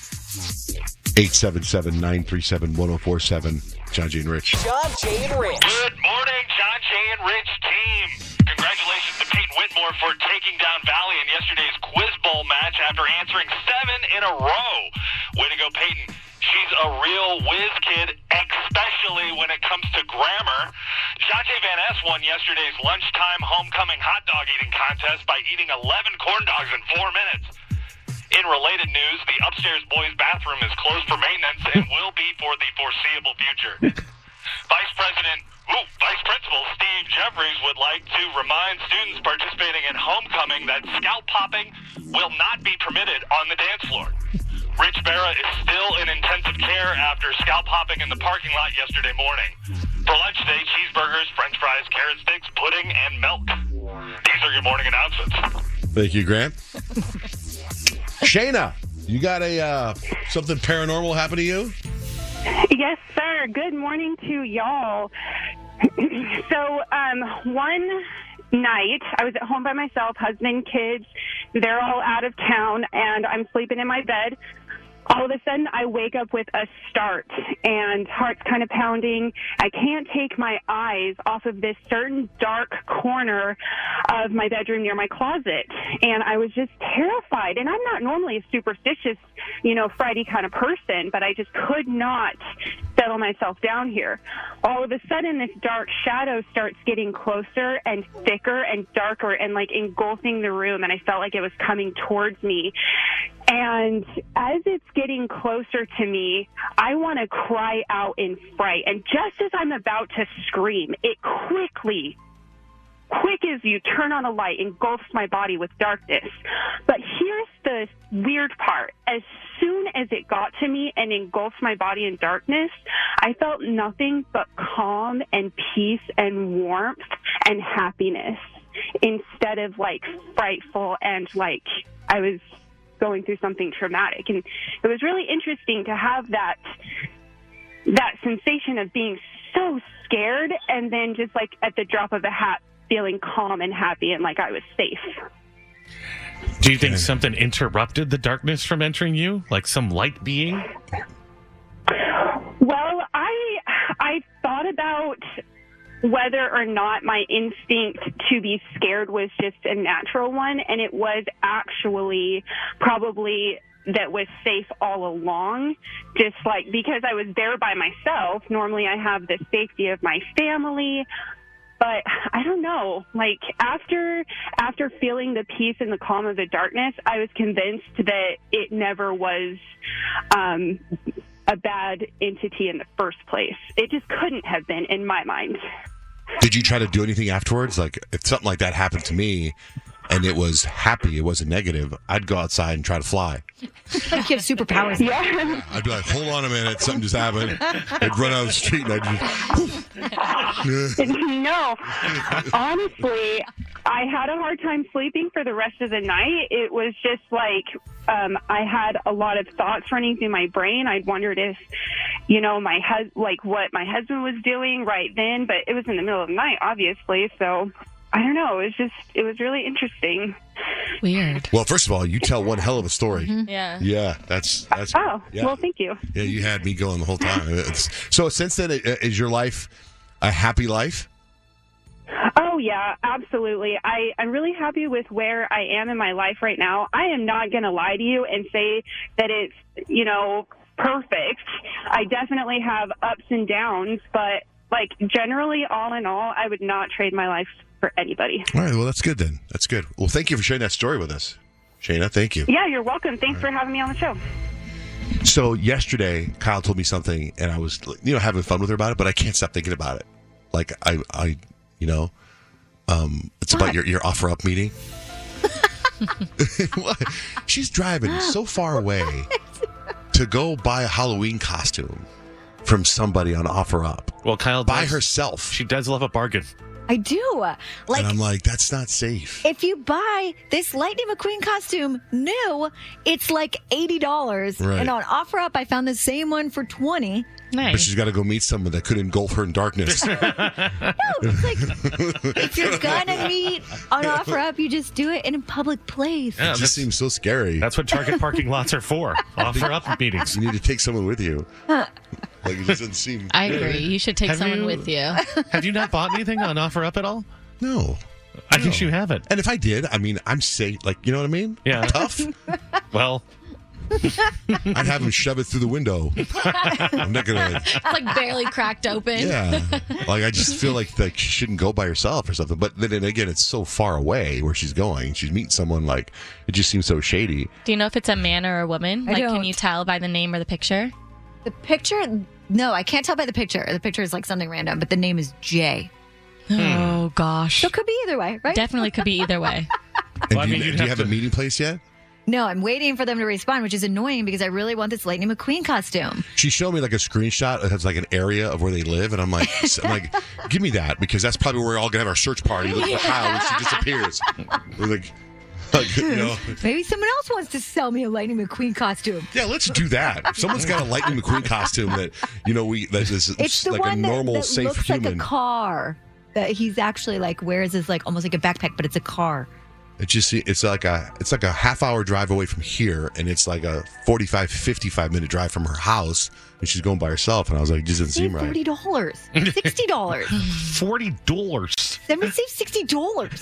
877-937-1047. John, Jay, and Rich. John, Jay, and Rich. Good morning, John, Jay, and Rich team. Congratulations to Peyton Whitmore for taking down Valley in yesterday's Quiz Bowl match after answering 7 in a row. Way to go, Peyton. She's a real whiz kid, especially when it comes to grammar. Jante Van Ness won yesterday's lunchtime homecoming hot dog eating contest by eating 11 corn dogs in 4 minutes. In related news, the upstairs boys' bathroom is closed for maintenance and will be for the foreseeable future. Vice Principal Steve Jeffries would like to remind students participating in homecoming that scalp popping will not be permitted on the dance floor. Rich Barra is still in intensive care after scalp hopping in the parking lot yesterday morning. For lunch today, cheeseburgers, french fries, carrot sticks, pudding, and milk. These are your morning announcements. Thank you, Grant. Shayna, you got something paranormal happen to you? Yes, sir. Good morning to y'all. So, one night, I was at home by myself, husband, kids. They're all out of town, and I'm sleeping in my bed. All of a sudden, I wake up with a start, and heart's kind of pounding. I can't take my eyes off of this certain dark corner of my bedroom near my closet, and I was just terrified. And I'm not normally a superstitious, Friday kind of person, but I just could not settle myself down here. All of a sudden, this dark shadow starts getting closer and thicker and darker and like engulfing the room, and I felt like it was coming towards me. And as it's getting closer to me, I want to cry out in fright. And just as I'm about to scream, it quick as you turn on a light, engulfs my body with darkness. But here's the weird part. As soon as it got to me and engulfed my body in darkness, I felt nothing but calm and peace and warmth and happiness instead of like frightful and like I was going through something traumatic. And it was really interesting to have that sensation of being so scared and then just like at the drop of a hat feeling calm and happy and like I was safe. Do you think something interrupted the darkness from entering you? Like some light being? Well, I thought about whether or not my instinct to be scared was just a natural one, and it was actually probably that was safe all along, just like because I was there by myself. Normally I have the safety of my family, but I don't know, like after feeling the peace and the calm of the darkness, I was convinced that it never was a bad entity in the first place. It just couldn't have been in my mind. Did you try to do anything afterwards? Like if something like that happened to me and it was happy, it wasn't negative, I'd go outside and try to fly. Like you have superpowers. Yeah. I'd be like, hold on a minute, something just happened. I'd run out of the street and I'd just... No, honestly, I had a hard time sleeping for the rest of the night. It was just like I had a lot of thoughts running through my brain. I wondered if, what my husband was doing right then, but it was in the middle of the night, obviously. So I don't know. It was really interesting. Weird. Well, first of all, you tell one hell of a story. Mm-hmm. Yeah. Yeah, that's Oh, yeah. well, thank you. Yeah, you had me going the whole time. So since then, is your life a happy life? Oh, yeah, absolutely. I'm really happy with where I am in my life right now. I am not going to lie to you and say that it's, perfect. I definitely have ups and downs, but generally, all in all, I would not trade my life for anybody. All right, well, that's good then. That's good. Well, thank you for sharing that story with us, Shayna. Thank you. Yeah, you're welcome. Thanks for having me on the show. So yesterday, Kyle told me something, and I was, having fun with her about it, but I can't stop thinking about it. Like, it's about your offer up meeting. What? She's driving so far away to go buy a Halloween costume from somebody on OfferUp. Well, Kyle by herself. She does love a bargain. I do. And I'm like, that's not safe. If you buy this Lightning McQueen costume new, it's like $80. Right. And on OfferUp, I found the same one for $20. But she's got to go meet someone that could engulf her in darkness. If you're gonna meet on OfferUp, you just do it in a public place. It just seems so scary. That's what Target parking lots are for. OfferUp meetings. You need to take someone with you. Like, it doesn't seem... I agree. You should take someone with you. Have you not bought anything on OfferUp at all? No. I guess you haven't. And if I did, I'm safe. Like, you know what I mean? Yeah. Tough. Well... I'd have him shove it through the window. I'm not going to... It's like barely cracked open. Yeah. Like, I just feel like she shouldn't go by herself or something. But then again, it's so far away where she's going. She's meeting someone, like, it just seems so shady. Do you know if it's a man or a woman? Can you tell by the name or the picture? The picture? No, I can't tell by the picture. The picture is like something random, but the name is Jay. Oh, gosh. So it could be either way, right? Definitely could be either way. And do you have a meeting place yet? No, I'm waiting for them to respond, which is annoying because I really want this Lightning McQueen costume. She showed me like a screenshot that has like an area of where they live, and I'm like, give me that, because that's probably where we're all gonna have our search party. Look for Kyle when she disappears. We're like, Maybe someone else wants to sell me a Lightning McQueen costume. Yeah, let's do that. If someone's got a Lightning McQueen costume that that is it's the like one a normal, that safe looks human. like a car that he's actually like wears as like almost like a backpack, but it's a car. It's like a half-hour drive away from here, and it's like a 55-minute drive from her house, and she's going by herself. And I was like, this doesn't seem right. $40, $60, $40. Then we save $60.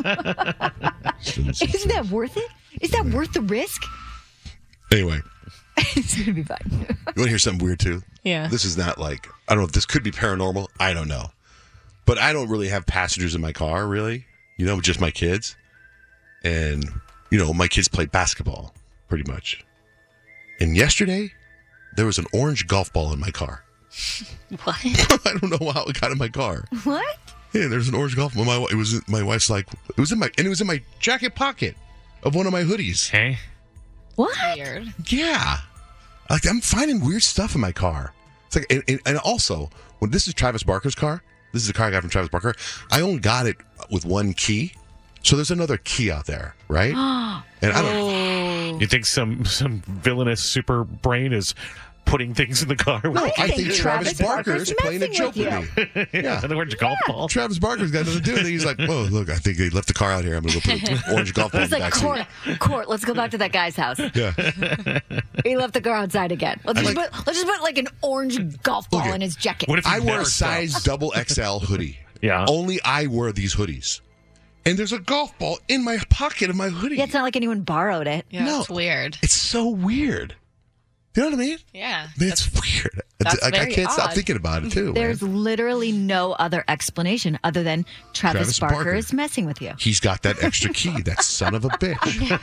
Isn't that worth it? Is that worth the risk? Anyway, it's gonna be fun. You want to hear something weird too? Yeah. This is not like, I don't know if this could be paranormal. I don't know, but I don't really have passengers in my car, really. Just my kids. And, my kids play basketball, pretty much. And yesterday, there was an orange golf ball in my car. What? I don't know how it got in my car. What? Yeah, there's an orange golf ball. My wife's like, it was in my jacket pocket of one of my hoodies. Hey. What? Weird. Yeah. Like, I'm finding weird stuff in my car. It's like, and also, when this is Travis Barker's car, this is the car I got from Travis Barker, I only got it with one key. So there's another key out there, right? And I don't. You think some villainous super brain is putting things in the car? No, I think Travis Barker is playing a joke with me. Yeah, an orange golf ball. Travis Barker's got nothing to do with it. He's like, oh, look, I think they left the car out here. I'm going to go put an orange golf ball in He's the like, backseat. Court, let's go back to that guy's house. Yeah. He left the car outside again. Let's just put like an orange golf ball in his jacket. I wear a size double XL hoodie. Yeah. Only I wear these hoodies. And there's a golf ball in my pocket of my hoodie. Yeah, it's not like anyone borrowed it. Yeah, No. it's weird. It's so weird. You know what I mean? Yeah. It's weird. I can't stop thinking about it too. There's literally no other explanation other than Travis Barker is messing with you. He's got that extra key, that son of a bitch.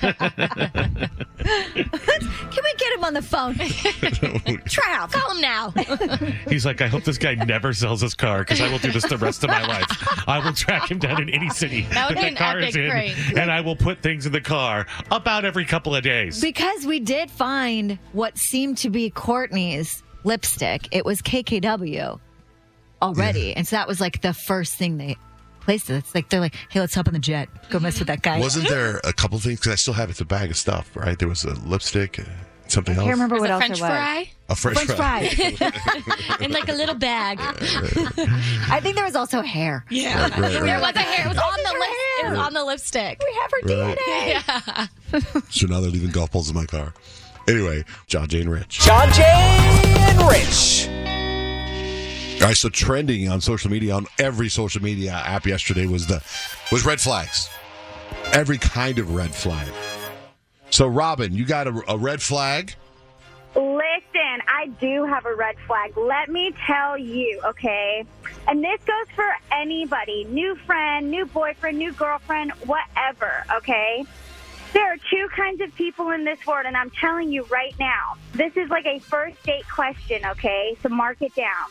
Can we get him on the phone? Trav, call him now. He's like, I hope this guy never sells his car because I will do this the rest of my life. I will track him down in any city that would be the car is in, and I will put things in the car about every couple of days. Because we did find what seemed to be Courtney's lipstick. It was KKW already. And so that was like the first thing they placed it. It's like they're like, hey, let's hop on the jet. Go mess with that guy. Wasn't there a couple things? Because I still have it. It's a bag of stuff, right? There was a lipstick, something else. I can't remember what else French there was. fry? A French fry. In like a little bag. I think there was also hair. Yeah. Right. There was a hair. It was on the lip. It was on the lipstick. We have her Right. DNA. Yeah. So now they're leaving golf balls in my car. Anyway, John, Jay, and Rich. John Jay and Rich. All right, so trending on social media, on every social media app yesterday was red flags. Every kind of red flag. So, Robin, you got a red flag? Listen, I do have a red flag. Let me tell you, okay? And this goes for anybody. New friend, new boyfriend, new girlfriend, whatever, okay? There are two kinds of people in this world, and I'm telling you right now, this is like a first date question, okay? So mark it down.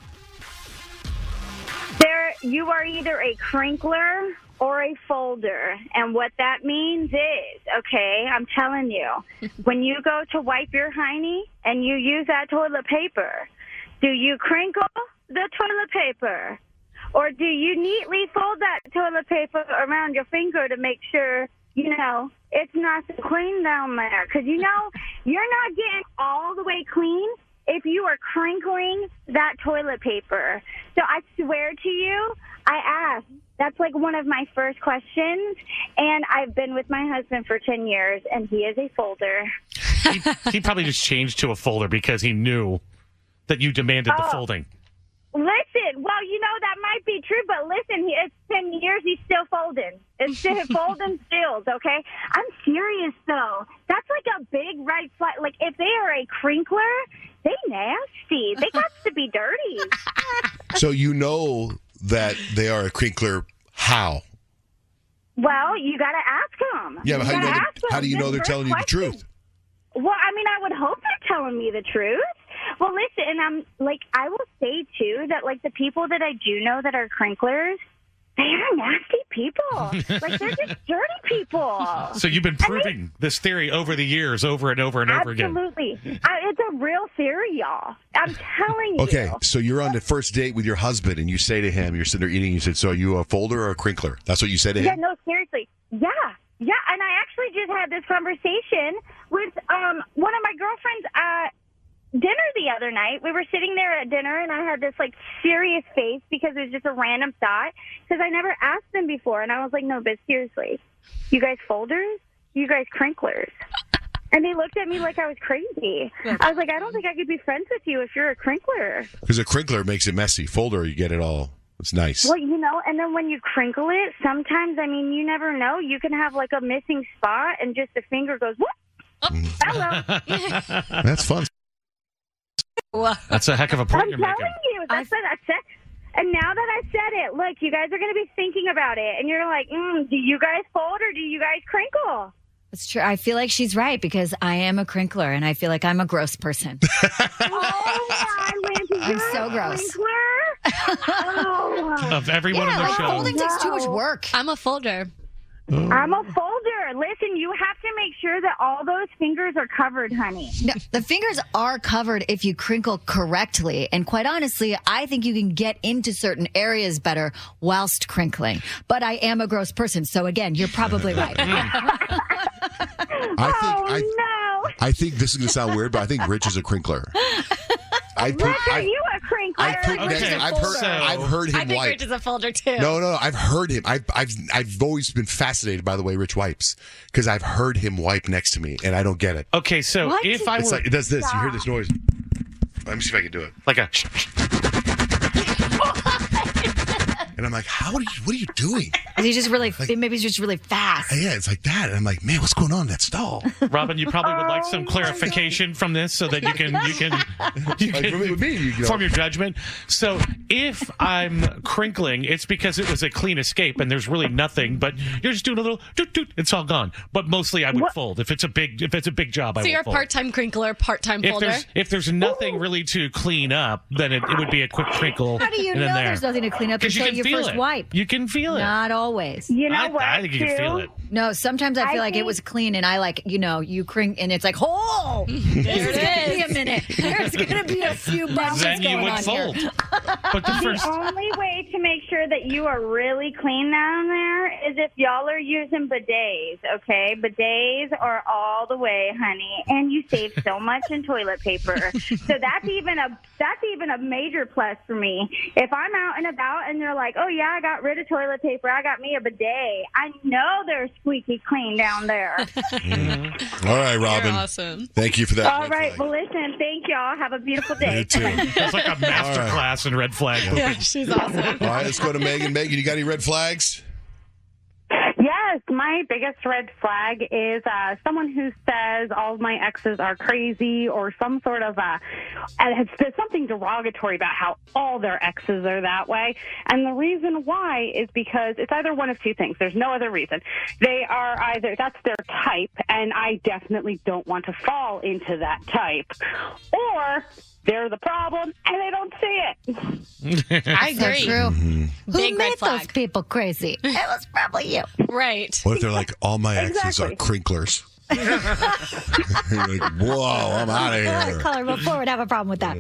You are either a crinkler or a folder. And what that means is, okay, I'm telling you, when you go to wipe your hiney and you use that toilet paper, do you crinkle the toilet paper? Or do you neatly fold that toilet paper around your finger to make sure, it's not so clean down there? Because, you're not getting all the way clean if you are crinkling that toilet paper. So I swear to you, I asked. That's like one of my first questions. And I've been with my husband for 10 years, and he is a folder. He probably just changed to a folder because he knew that you demanded the folding. Listen, well, that might be true, but listen, it's 10 years, he's still folding. It's still folding stills, okay? I'm serious, though. That's like a big red flag. Like, if they are a crinkler, they nasty. They got to be dirty. So you know that they are a crinkler. How? Well, you got to ask them. Yeah, but how do you know they're telling you the truth? Well, I would hope they're telling me the truth. Well, listen, and I will say, too, that, the people that I do know that are crinklers, they are nasty people. They're just dirty people. So you've been proving this theory over the years, over and over and over again. Absolutely. It's a real theory, y'all. I'm telling you. Okay, so you're on the first date with your husband, and you say to him, you're sitting there eating, you said, so are you a folder or a crinkler? That's what you said to him? Yeah, no, seriously. Yeah, and I actually just had this conversation with one of my girlfriends at dinner the other night. We were sitting there at dinner, and I had this serious face because it was just a random thought because I never asked them before, and I was like, no, but seriously, you guys folders? You guys crinklers? And they looked at me like I was crazy. I was like, I don't think I could be friends with you if you're a crinkler. Because a crinkler makes it messy. Folder, you get it all. It's nice. Well, and then when you crinkle it, sometimes, you never know. You can have a missing spot, and just the finger goes, whoop. Hello. That's fun. That's a heck of a point you're making. I'm telling you. That's what I said. And now that I said it, look, you guys are going to be thinking about it. And you're like, do you guys fold or do you guys crinkle? It's true. I feel like she's right because I am a crinkler, and I feel like I'm a gross person. I'm so gross. Of everyone on the show. Folding takes too much work. I'm a folder. I'm a folder. Listen, you have to make sure that all those fingers are covered, honey. No, the fingers are covered if you crinkle correctly. And quite honestly, I think you can get into certain areas better whilst crinkling. But I am a gross person. So again, you're probably right. I think this is going to sound weird, but I think Rich is a crinkler. Rich, are you a crinkler? I've heard him I think wipe. Rich is a folder too. No, I've heard him. I've always been fascinated by the way Rich wipes because I've heard him wipe next to me, and I don't get it. Okay, so if I were... it does this. You hear this noise. Let me see if I can do it. Like a... And I'm like, what are you doing? Is he just really, maybe he's just really fast. Yeah, it's like that. And I'm like, man, what's going on in that stall? Robin, you probably would like some clarification from this so that you can form your judgment. So if I'm crinkling, it's because it was a clean escape and there's really nothing, but you're just doing a little toot, it's all gone. But mostly I would fold. If it's a big job, I would fold. So you're a part-time crinkler, part-time folder? If there's nothing really to clean up, then it would be a quick crinkle. How do you know there's nothing to clean up until you first wipe? You can feel it. Not always. You know what? I think you can feel it. No, sometimes I feel like it was clean and I you crink and it's like, oh, there it is. Be a minute. There's going to be a few bumps Then you would on fold. here. But the only way to make sure that you are really clean down there is if y'all are using bidets, okay? Bidets are all the way, honey, and you save so much in toilet paper. So that's even a major plus for me. If I'm out and about and they're like, oh yeah, I got rid of toilet paper, I got me a bidet, I know they're squeaky clean down there. All right, Robin. You're awesome. Thank you for that. All right, well listen, thank y'all. Have a beautiful day. You too. It's like a master class in red flag. Yeah, she's awesome. All right, let's go to Megan. Megan, you got any red flags? Yes, my biggest red flag is someone who says all of my exes are crazy or some sort of there's something derogatory about how all their exes are that way. And the reason why is because it's either one of two things. There's no other reason. They are either, that's their type, and I definitely don't want to fall into that type, or they're the problem and they don't see it. I agree. So true. Mm-hmm. Who Big red made flag. those people crazy? It was probably you. Right. What if they're like, all my exes are crinklers? You're like, whoa, I'm out of here. Color before would have a problem with that.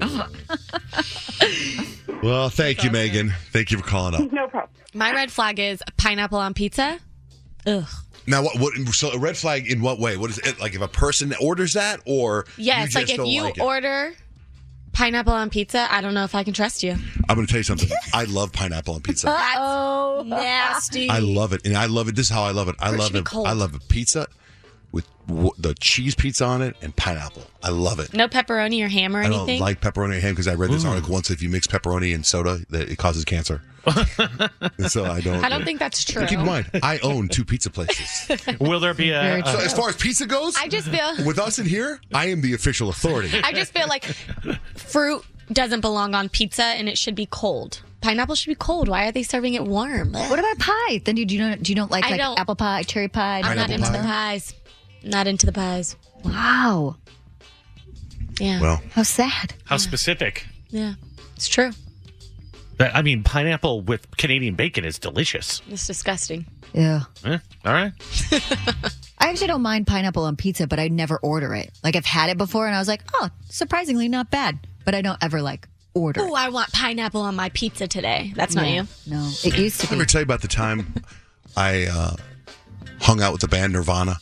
Well, thank you, Megan. Thank you for calling up. No problem. My red flag is pineapple on pizza. Ugh. Now, so a red flag in what way? What is it? Like if a person orders that, or Yeah, it's like if you order pineapple on pizza, I don't know if I can trust you. I'm going to tell you something. I love pineapple on pizza. Oh, nasty. I love it, and I love it. This is how I love it. I love it. I love a pizza with the cheese pizza on it and pineapple. I love it. No pepperoni or ham or I anything? don't like pepperoni or ham because I read this article once. If you mix pepperoni and soda, that it causes cancer. And so I don't think that's true. Keep in mind, I own 2 pizza places. Will there be a... So as far as pizza goes, I just feel... with us in here, I am the official authority. I just feel like fruit doesn't belong on pizza and it should be cold. Pineapple should be cold. Why are they serving it warm? What about pie? Then you don't like apple pie, cherry pie? I'm not into the pies. Not into the pies. Wow. Yeah. Well, how sad. How specific. Yeah, it's true. I mean, pineapple with Canadian bacon is delicious. It's disgusting. Yeah. All right. I actually don't mind pineapple on pizza, but I never order it. Like I've had it before and I was like, oh, surprisingly not bad. But I don't ever order it. Oh, I want pineapple on my pizza today. That's not you. No, it used to Did I ever tell you about the time I hung out with the band Nirvana?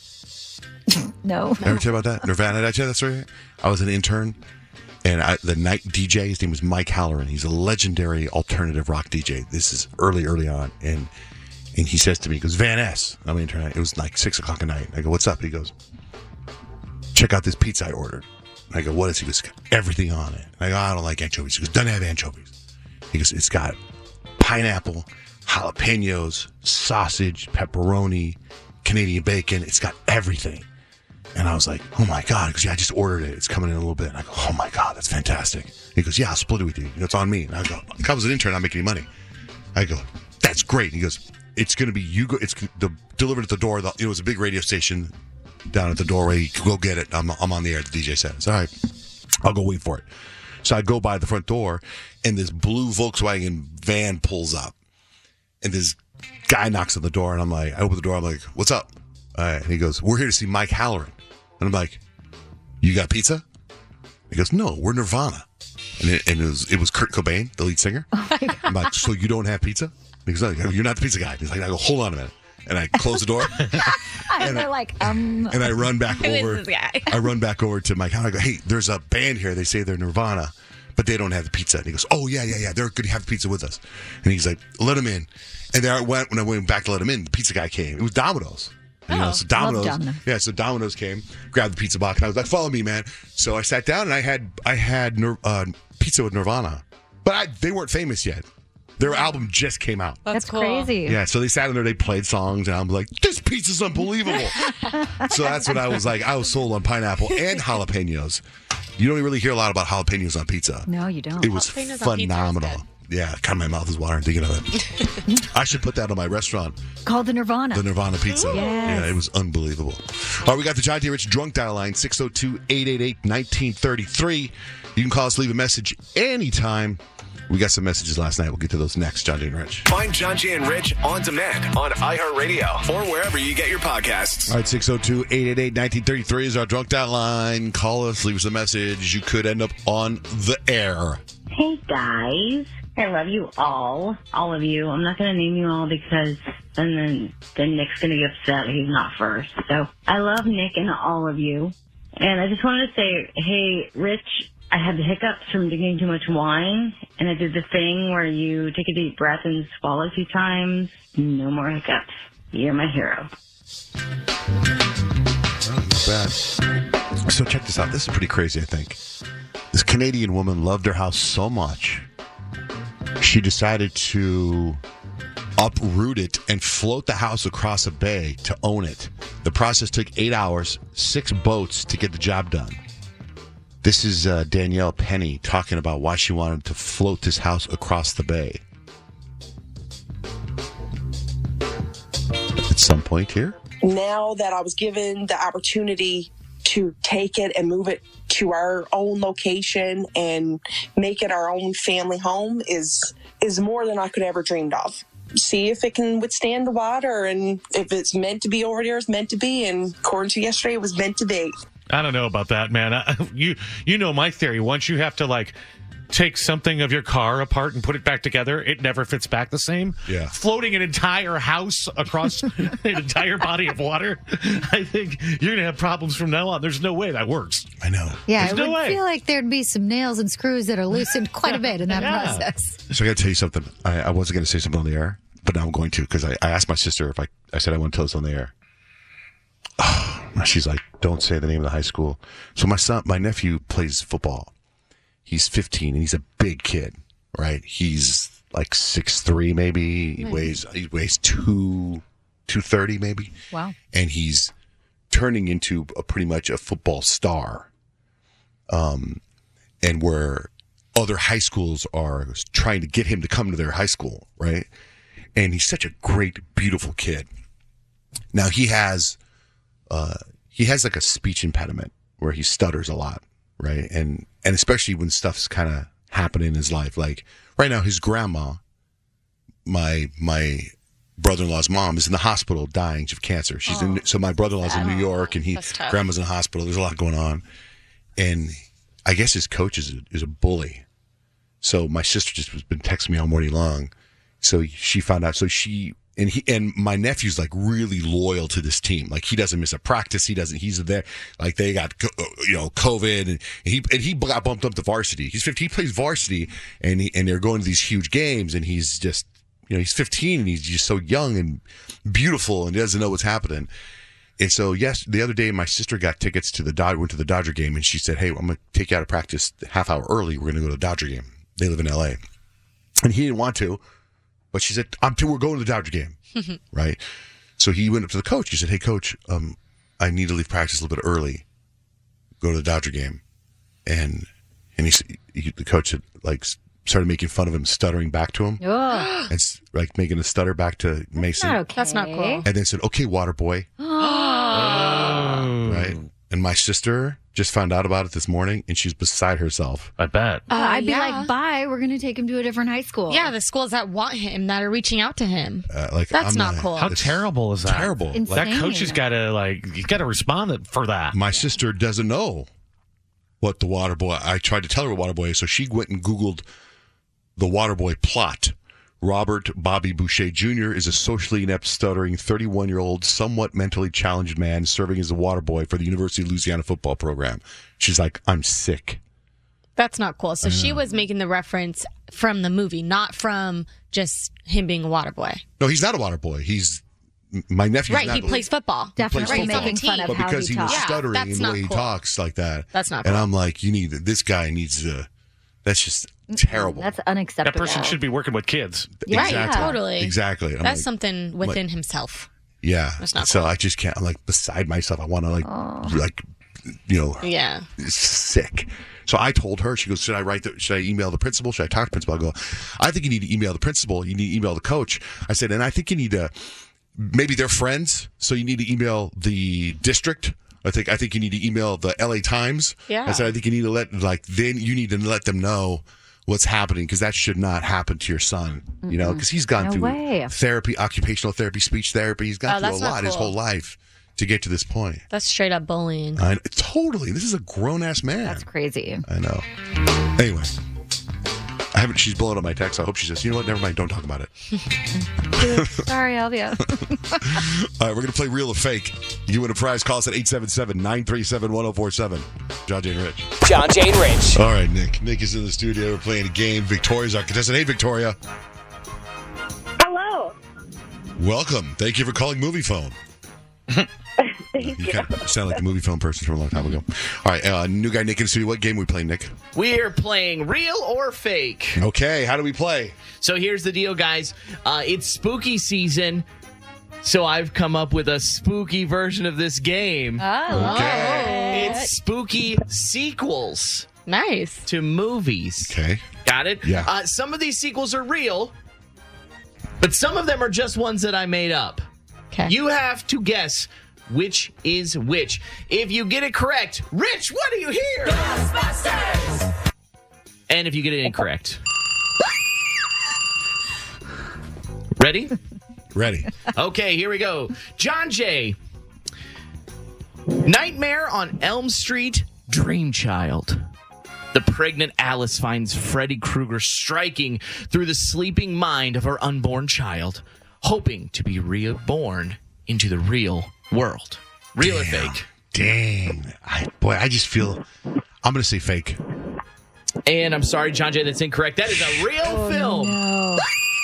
No. Ever tell you about that? Nirvana, did I tell you that story? I was an intern, and the night DJ, his name was Mike Halloran. He's a legendary alternative rock DJ. This is early on. And he says to me, he goes, Van Ness. I'm an intern. It was like 6 o'clock at night. I go, what's up? He goes, check out this pizza I ordered. And I go, what is it? He goes, it's got everything on it. And I go, I don't like anchovies. He goes, doesn't have anchovies. He goes, it's got pineapple, jalapenos, sausage, pepperoni, Canadian bacon. It's got everything. And I was like, oh my God. He goes, yeah, I just ordered it. It's coming in a little bit. And I go, oh my God, that's fantastic. He goes, yeah, I'll split it with you. It's on me. And I go, if I was an intern, I'm not making any money. I go, that's great. And he goes, it's going to be, it's delivered at the door. It was a big radio station down at the doorway. You can go get it. I'm on the air. The DJ said, it's all right. I'll go wait for it. So I go by the front door, and this blue Volkswagen van pulls up. And this guy knocks on the door, and I open the door. I'm like, what's up? And he goes, we're here to see Mike Halloran. And I'm like, you got pizza? He goes, no, we're Nirvana. And it was Kurt Cobain, the lead singer. I'm like, so you don't have pizza? He goes, no, you're not the pizza guy. He's like, I go, hold on a minute. And I close the door. And they're like, And I run back Who over. is this guy? I run back over to Mike Halloran. I go, hey, there's a band here. They say they're Nirvana, but they don't have the pizza. And he goes, oh, yeah. They're going to have the pizza with us. And he's like, let them in. And there I went. When I went back to let him in, the pizza guy came. It was Domino's. So Domino's came, grabbed the pizza box, and I was like, follow me, man. So I sat down, and I had pizza with Nirvana. But they weren't famous yet. Their album just came out. That's crazy. Yeah, so they sat in there, they played songs, and I'm like, this pizza's unbelievable. So that's what I was like. I was sold on pineapple and jalapenos. You don't really hear a lot about jalapenos on pizza. No, you don't. It was phenomenal. Yeah, kind of my mouth is watering thinking of it. I should put that on my restaurant. Called the Nirvana. The Nirvana pizza. Yes. Yeah, it was unbelievable. All right, we got the John T. Rich drunk dial line, 602-888-1933. You can call us, leave a message anytime. We got some messages last night. We'll get to those next. John Jay and Rich. Find John Jay and Rich on demand on iHeartRadio or wherever you get your podcasts. All right, 602-888-1933 is our drunk dial line. Call us, leave us a message. You could end up on the air. Hey, guys. I love you all of you. I'm not going to name you all because then Nick's going to get upset he's not first. So I love Nick and all of you. And I just wanted to say, hey, Rich, I had the hiccups from drinking too much wine, and I did the thing where you take a deep breath and swallow a few times. No more hiccups. You're my hero. Not bad. So check this out. This is pretty crazy, I think. This Canadian woman loved her house so much, she decided to uproot it and float the house across a bay to own it. The process took 8 hours, 6 boats to get the job done. This is Danielle Penny talking about why she wanted to float this house across the bay. At some point here? Now that I was given the opportunity to take it and move it to our own location and make it our own family home is more than I could ever dreamed of. See if it can withstand the water, and if it's meant to be over there, it's meant to be. And according to yesterday, it was meant to be. I don't know about that, man. You know my theory. Once you have to take something of your car apart and put it back together, it never fits back the same. Yeah. Floating an entire house across an entire body of water, I think you're going to have problems from now on. There's no way that works. I know. Yeah, There's I no would way. feel like there'd be some nails and screws that are loosened quite a bit in that process. So I got to tell you something. I wasn't going to say something on the air, but now I'm going to, because I asked my sister if I said I want to tell this on the air. She's like, don't say the name of the high school. So my nephew plays football. He's 15 and he's a big kid, right? He's like 6'3" maybe. He weighs 230 maybe. Wow. And he's turning into pretty much a football star. And where other high schools are trying to get him to come to their high school, right? And he's such a great, beautiful kid. Now he has like a speech impediment where he stutters a lot, right? And especially when stuff's kind of happening in his life. Like right now, his grandma, my brother-in-law's mom, is in the hospital dying of cancer. So my brother-in-law's in New York, and grandma's in the hospital. There's a lot going on, and I guess his coach is a bully. So my sister just has been texting me all morning long. So she found out. So and my nephew's like really loyal to this team. Like he doesn't miss a practice. He's there. Like they got, COVID and he got bumped up to varsity. He's 15. He plays varsity and they're going to these huge games, and he's just, he's 15 and he's just so young and beautiful and he doesn't know what's happening. And so, yes, the other day my sister got tickets went to the Dodger game, and she said, hey, I'm going to take you out of practice half hour early. We're going to go to the Dodger game. They live in LA. And he didn't want to. But she said, we're going to the Dodger game, right? So he went up to the coach. He said, hey, coach, I need to leave practice a little bit early. Go to the Dodger game. And the coach had, started making fun of him, stuttering back to him. Oh. And making a stutter back to Mason. That's not cool. And then said, okay, water boy. Right? And my sister just found out about it this morning, and she's beside herself. I bet. I'd be like, bye, we're going to take him to a different high school. Yeah, the schools that want him, that are reaching out to him. That's not cool. How terrible is that? Terrible. Insane. That coach has got to, he's got to respond for that. My sister doesn't know what the water boy, I tried to tell her what water boy is, so she went and Googled the water boy plot. Robert Bobby Boucher Jr. is a socially inept, stuttering 31-year-old, somewhat mentally challenged man serving as a water boy for the University of Louisiana football program. She's like, I'm sick. That's not cool. So she was making the reference from the movie, not from just him being a water boy. No, he's not a water boy. My nephew. Right, he plays football. Definitely making fun of but how because he he was talks. stuttering in the way he cool. talks like that. That's not And cool. I'm like, this guy needs to, that's just Terrible. That's unacceptable. That person should be working with kids. Right, totally. Exactly. I'm That's like, something within himself. Yeah. That's not so cool. I just can't. I'm like beside myself. I want to like, you know, Yeah. it's sick. So I told her, she goes, should I email the principal? Should I talk to the principal? I go, I think you need to email the principal. You need to email the coach. I said, and I think you need to, maybe they're friends. So you need to email the district. I think you need to email the LA Times. Yeah. I said, I think you need to then you need to let them know what's happening, because that should not happen to your son, you know, because he's gone No through way. therapy, occupational therapy, speech therapy. He's gone through a that's not lot his cool. whole life to get to this point. That's straight up bullying. Totally. This is a grown-ass man. That's crazy. I know. Anyway, she's blowing up my text. I hope she says, you know what, never mind, don't talk about it. Sorry, Alvia. All right, we're going to play Real or Fake. You win a prize. Call us at 877-937-1047. John, Jay, and Rich. John, Jay, and Rich. All right, Nick. Nick is in the studio. We're playing a game. Victoria's our contestant. Hey, Victoria. Hello. Welcome. Thank you for calling Movie Phone. Thank You kind of sound like the Movie Phone person from a long time ago. All right, new guy Nick in the studio. What game are we playing, Nick? We're playing Real or Fake. Okay, how do we play? So here's the deal, guys. It's spooky season, so I've come up with a spooky version of this game. Oh. Okay. It's spooky sequels. Nice. To movies. Okay. Got it? Yeah. Some of these sequels are real, but some of them are just ones that I made up. Okay. You have to guess which is which. If you get it correct, Rich, what do you hear? Ghostbusters! And if you get it incorrect. Ready? Ready. Okay, here we go. John Jay. Nightmare on Elm Street, Dream Child. The pregnant Alice finds Freddy Krueger striking through the sleeping mind of her unborn child, hoping to be reborn into the real world. Real or fake? Dang. I just feel... I'm going to say fake. And I'm sorry, John Jay, that's incorrect. That is a real film. No.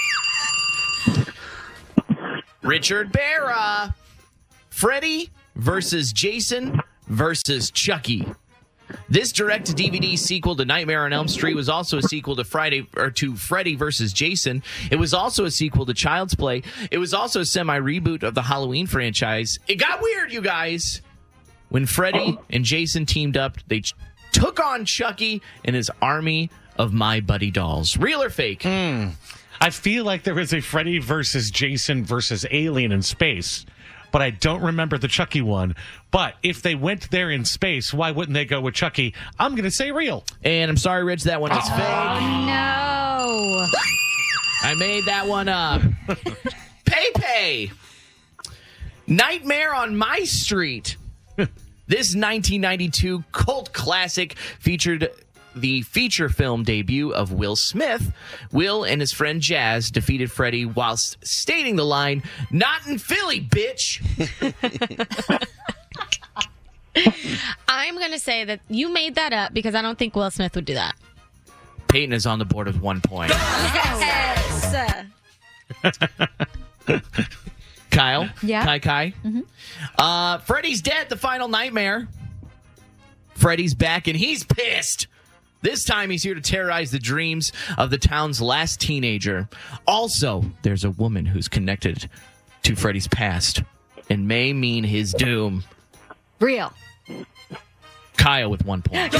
Richard Barra. Freddy versus Jason versus Chucky. This direct-to-DVD sequel to Nightmare on Elm Street was also a sequel to Freddy versus Jason. It was also a sequel to Child's Play. It was also a semi-reboot of the Halloween franchise. It got weird, you guys. When Freddy and Jason teamed up, they took on Chucky and his army of My Buddy dolls. Real or fake? I feel like there was a Freddy versus Jason versus Alien in space, but I don't remember the Chucky one. But if they went there in space, why wouldn't they go with Chucky? I'm going to say real. And I'm sorry, Rich, that one is fake. No. I made that one up. Pepe. Nightmare on My Street. This 1992 cult classic featured the feature film debut of Will Smith. Will and his friend Jazz defeated Freddy whilst stating the line, "Not in Philly, bitch." I'm going to say that you made that up because I don't think Will Smith would do that. Peyton is on the board with 1 point. Yes. Kyle? Yeah. Kai? Freddy's dead, the final nightmare. Freddy's back and he's pissed. This time he's here to terrorize the dreams of the town's last teenager. Also, there's a woman who's connected to Freddy's past and may mean his doom. Real. Kyle with 1 point.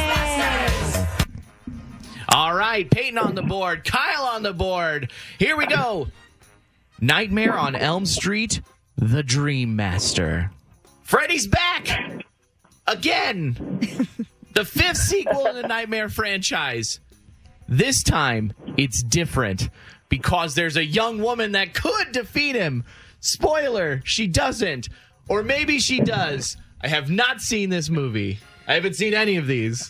All right, Peyton on the board. Kyle on the board. Here we go. Nightmare on Elm Street, The Dream Master. Freddy's back again. The 5th sequel in the Nightmare franchise. This time, it's different because there's a young woman that could defeat him. Spoiler, she doesn't. Or maybe she does. I have not seen this movie. I haven't seen any of these.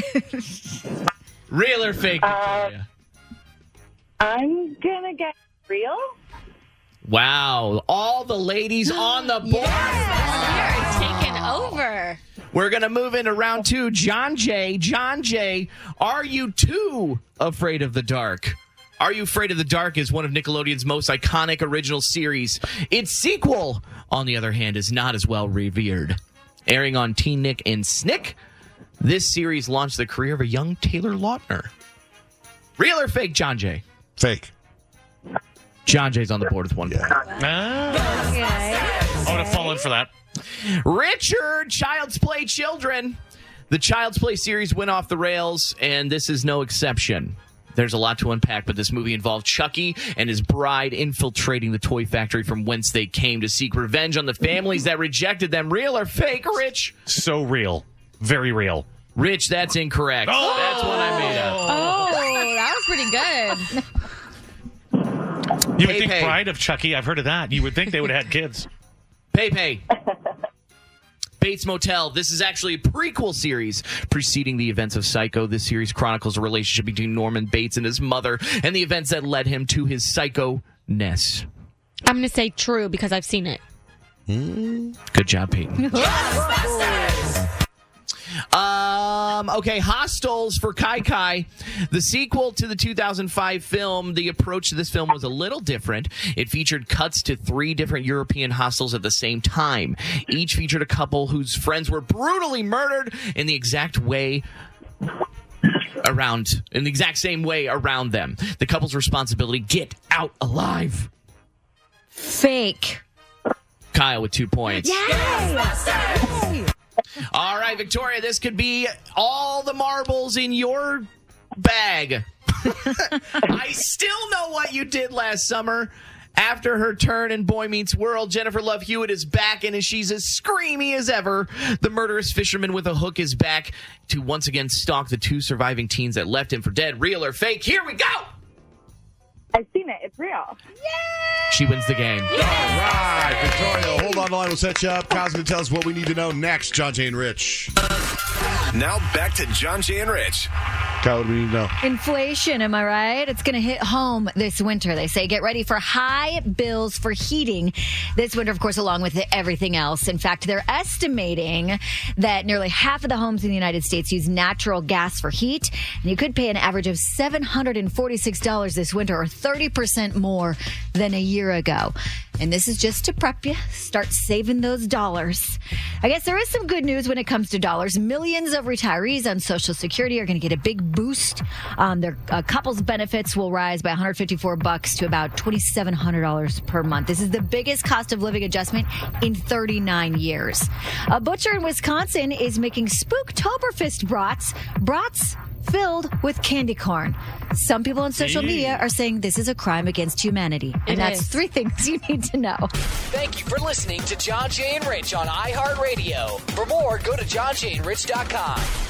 Real or fake, Victoria? I'm gonna get real. Wow. All the ladies on the board. We are taking over. We're going to move into round 2. John Jay, are you too afraid of the dark? Are You Afraid of the Dark is one of Nickelodeon's most iconic original series. Its sequel, on the other hand, is not as well revered. Airing on Teen Nick and Snick, this series launched the career of a young Taylor Lautner. Real or fake, John Jay? Fake. John Jay's on the board with 1 point. I would have fallen for that. Richard, Child's Play children. The Child's Play series went off the rails, and this is no exception. There's a lot to unpack, but this movie involved Chucky and his bride infiltrating the toy factory from whence they came to seek revenge on the families that rejected them. Real or fake, Rich? So real. Very real. Rich, that's incorrect. That's one I made up. Oh, that was pretty good. You would think Bride of Chucky, I've heard of that. You would think they would have had kids. Pei. Bates Motel. This is actually a prequel series preceding the events of Psycho. This series chronicles a relationship between Norman Bates and his mother and the events that led him to his psycho-ness. I'm going to say true because I've seen it. Good job, Peyton. Okay, Hostels for Kai. The sequel to the 2005 film, the approach to this film was a little different. It featured cuts to 3 different European hostels at the same time. Each featured a couple whose friends were brutally murdered in the exact same way around them. The couple's responsibility: get out alive. Fake. Kyle with 2 points. Yay! All right, Victoria, this could be all the marbles in your bag. I still know what you did last summer. After her turn in Boy Meets World, Jennifer Love Hewitt is back, and she's as screamy as ever. The murderous fisherman with a hook is back to once again stalk the 2 surviving teens that left him for dead. Real or fake? Here we go! I've seen it. It's real. She wins the game. All right, Victoria, hold on the line. We'll set you up. Kyle's going to tell us what we need to know next. John, Jay, and Rich. Now back to John, Jay, and Rich. Kyle, what do we need to know? Inflation, am I right? It's going to hit home this winter. They say get ready for high bills for heating this winter, of course, along with everything else. In fact, they're estimating that nearly half of the homes in the United States use natural gas for heat. And you could pay an average of $746 this winter, or 30% more than a year ago. And this is just to prep you. Start saving those dollars. I guess there is some good news when it comes to dollars. Millions of retirees on Social Security are going to get a big boost. Their couples benefits will rise by $154 to about $2,700 per month. This is the biggest cost of living adjustment in 39 years. A butcher in Wisconsin is making Spooktoberfest brats filled with candy corn. Some people on social media are saying this is a crime against humanity. And that's 3 things you need to know. Thank you for listening to John, Jay, and Rich on iHeartRadio. For more, go to johnjayandrich.com.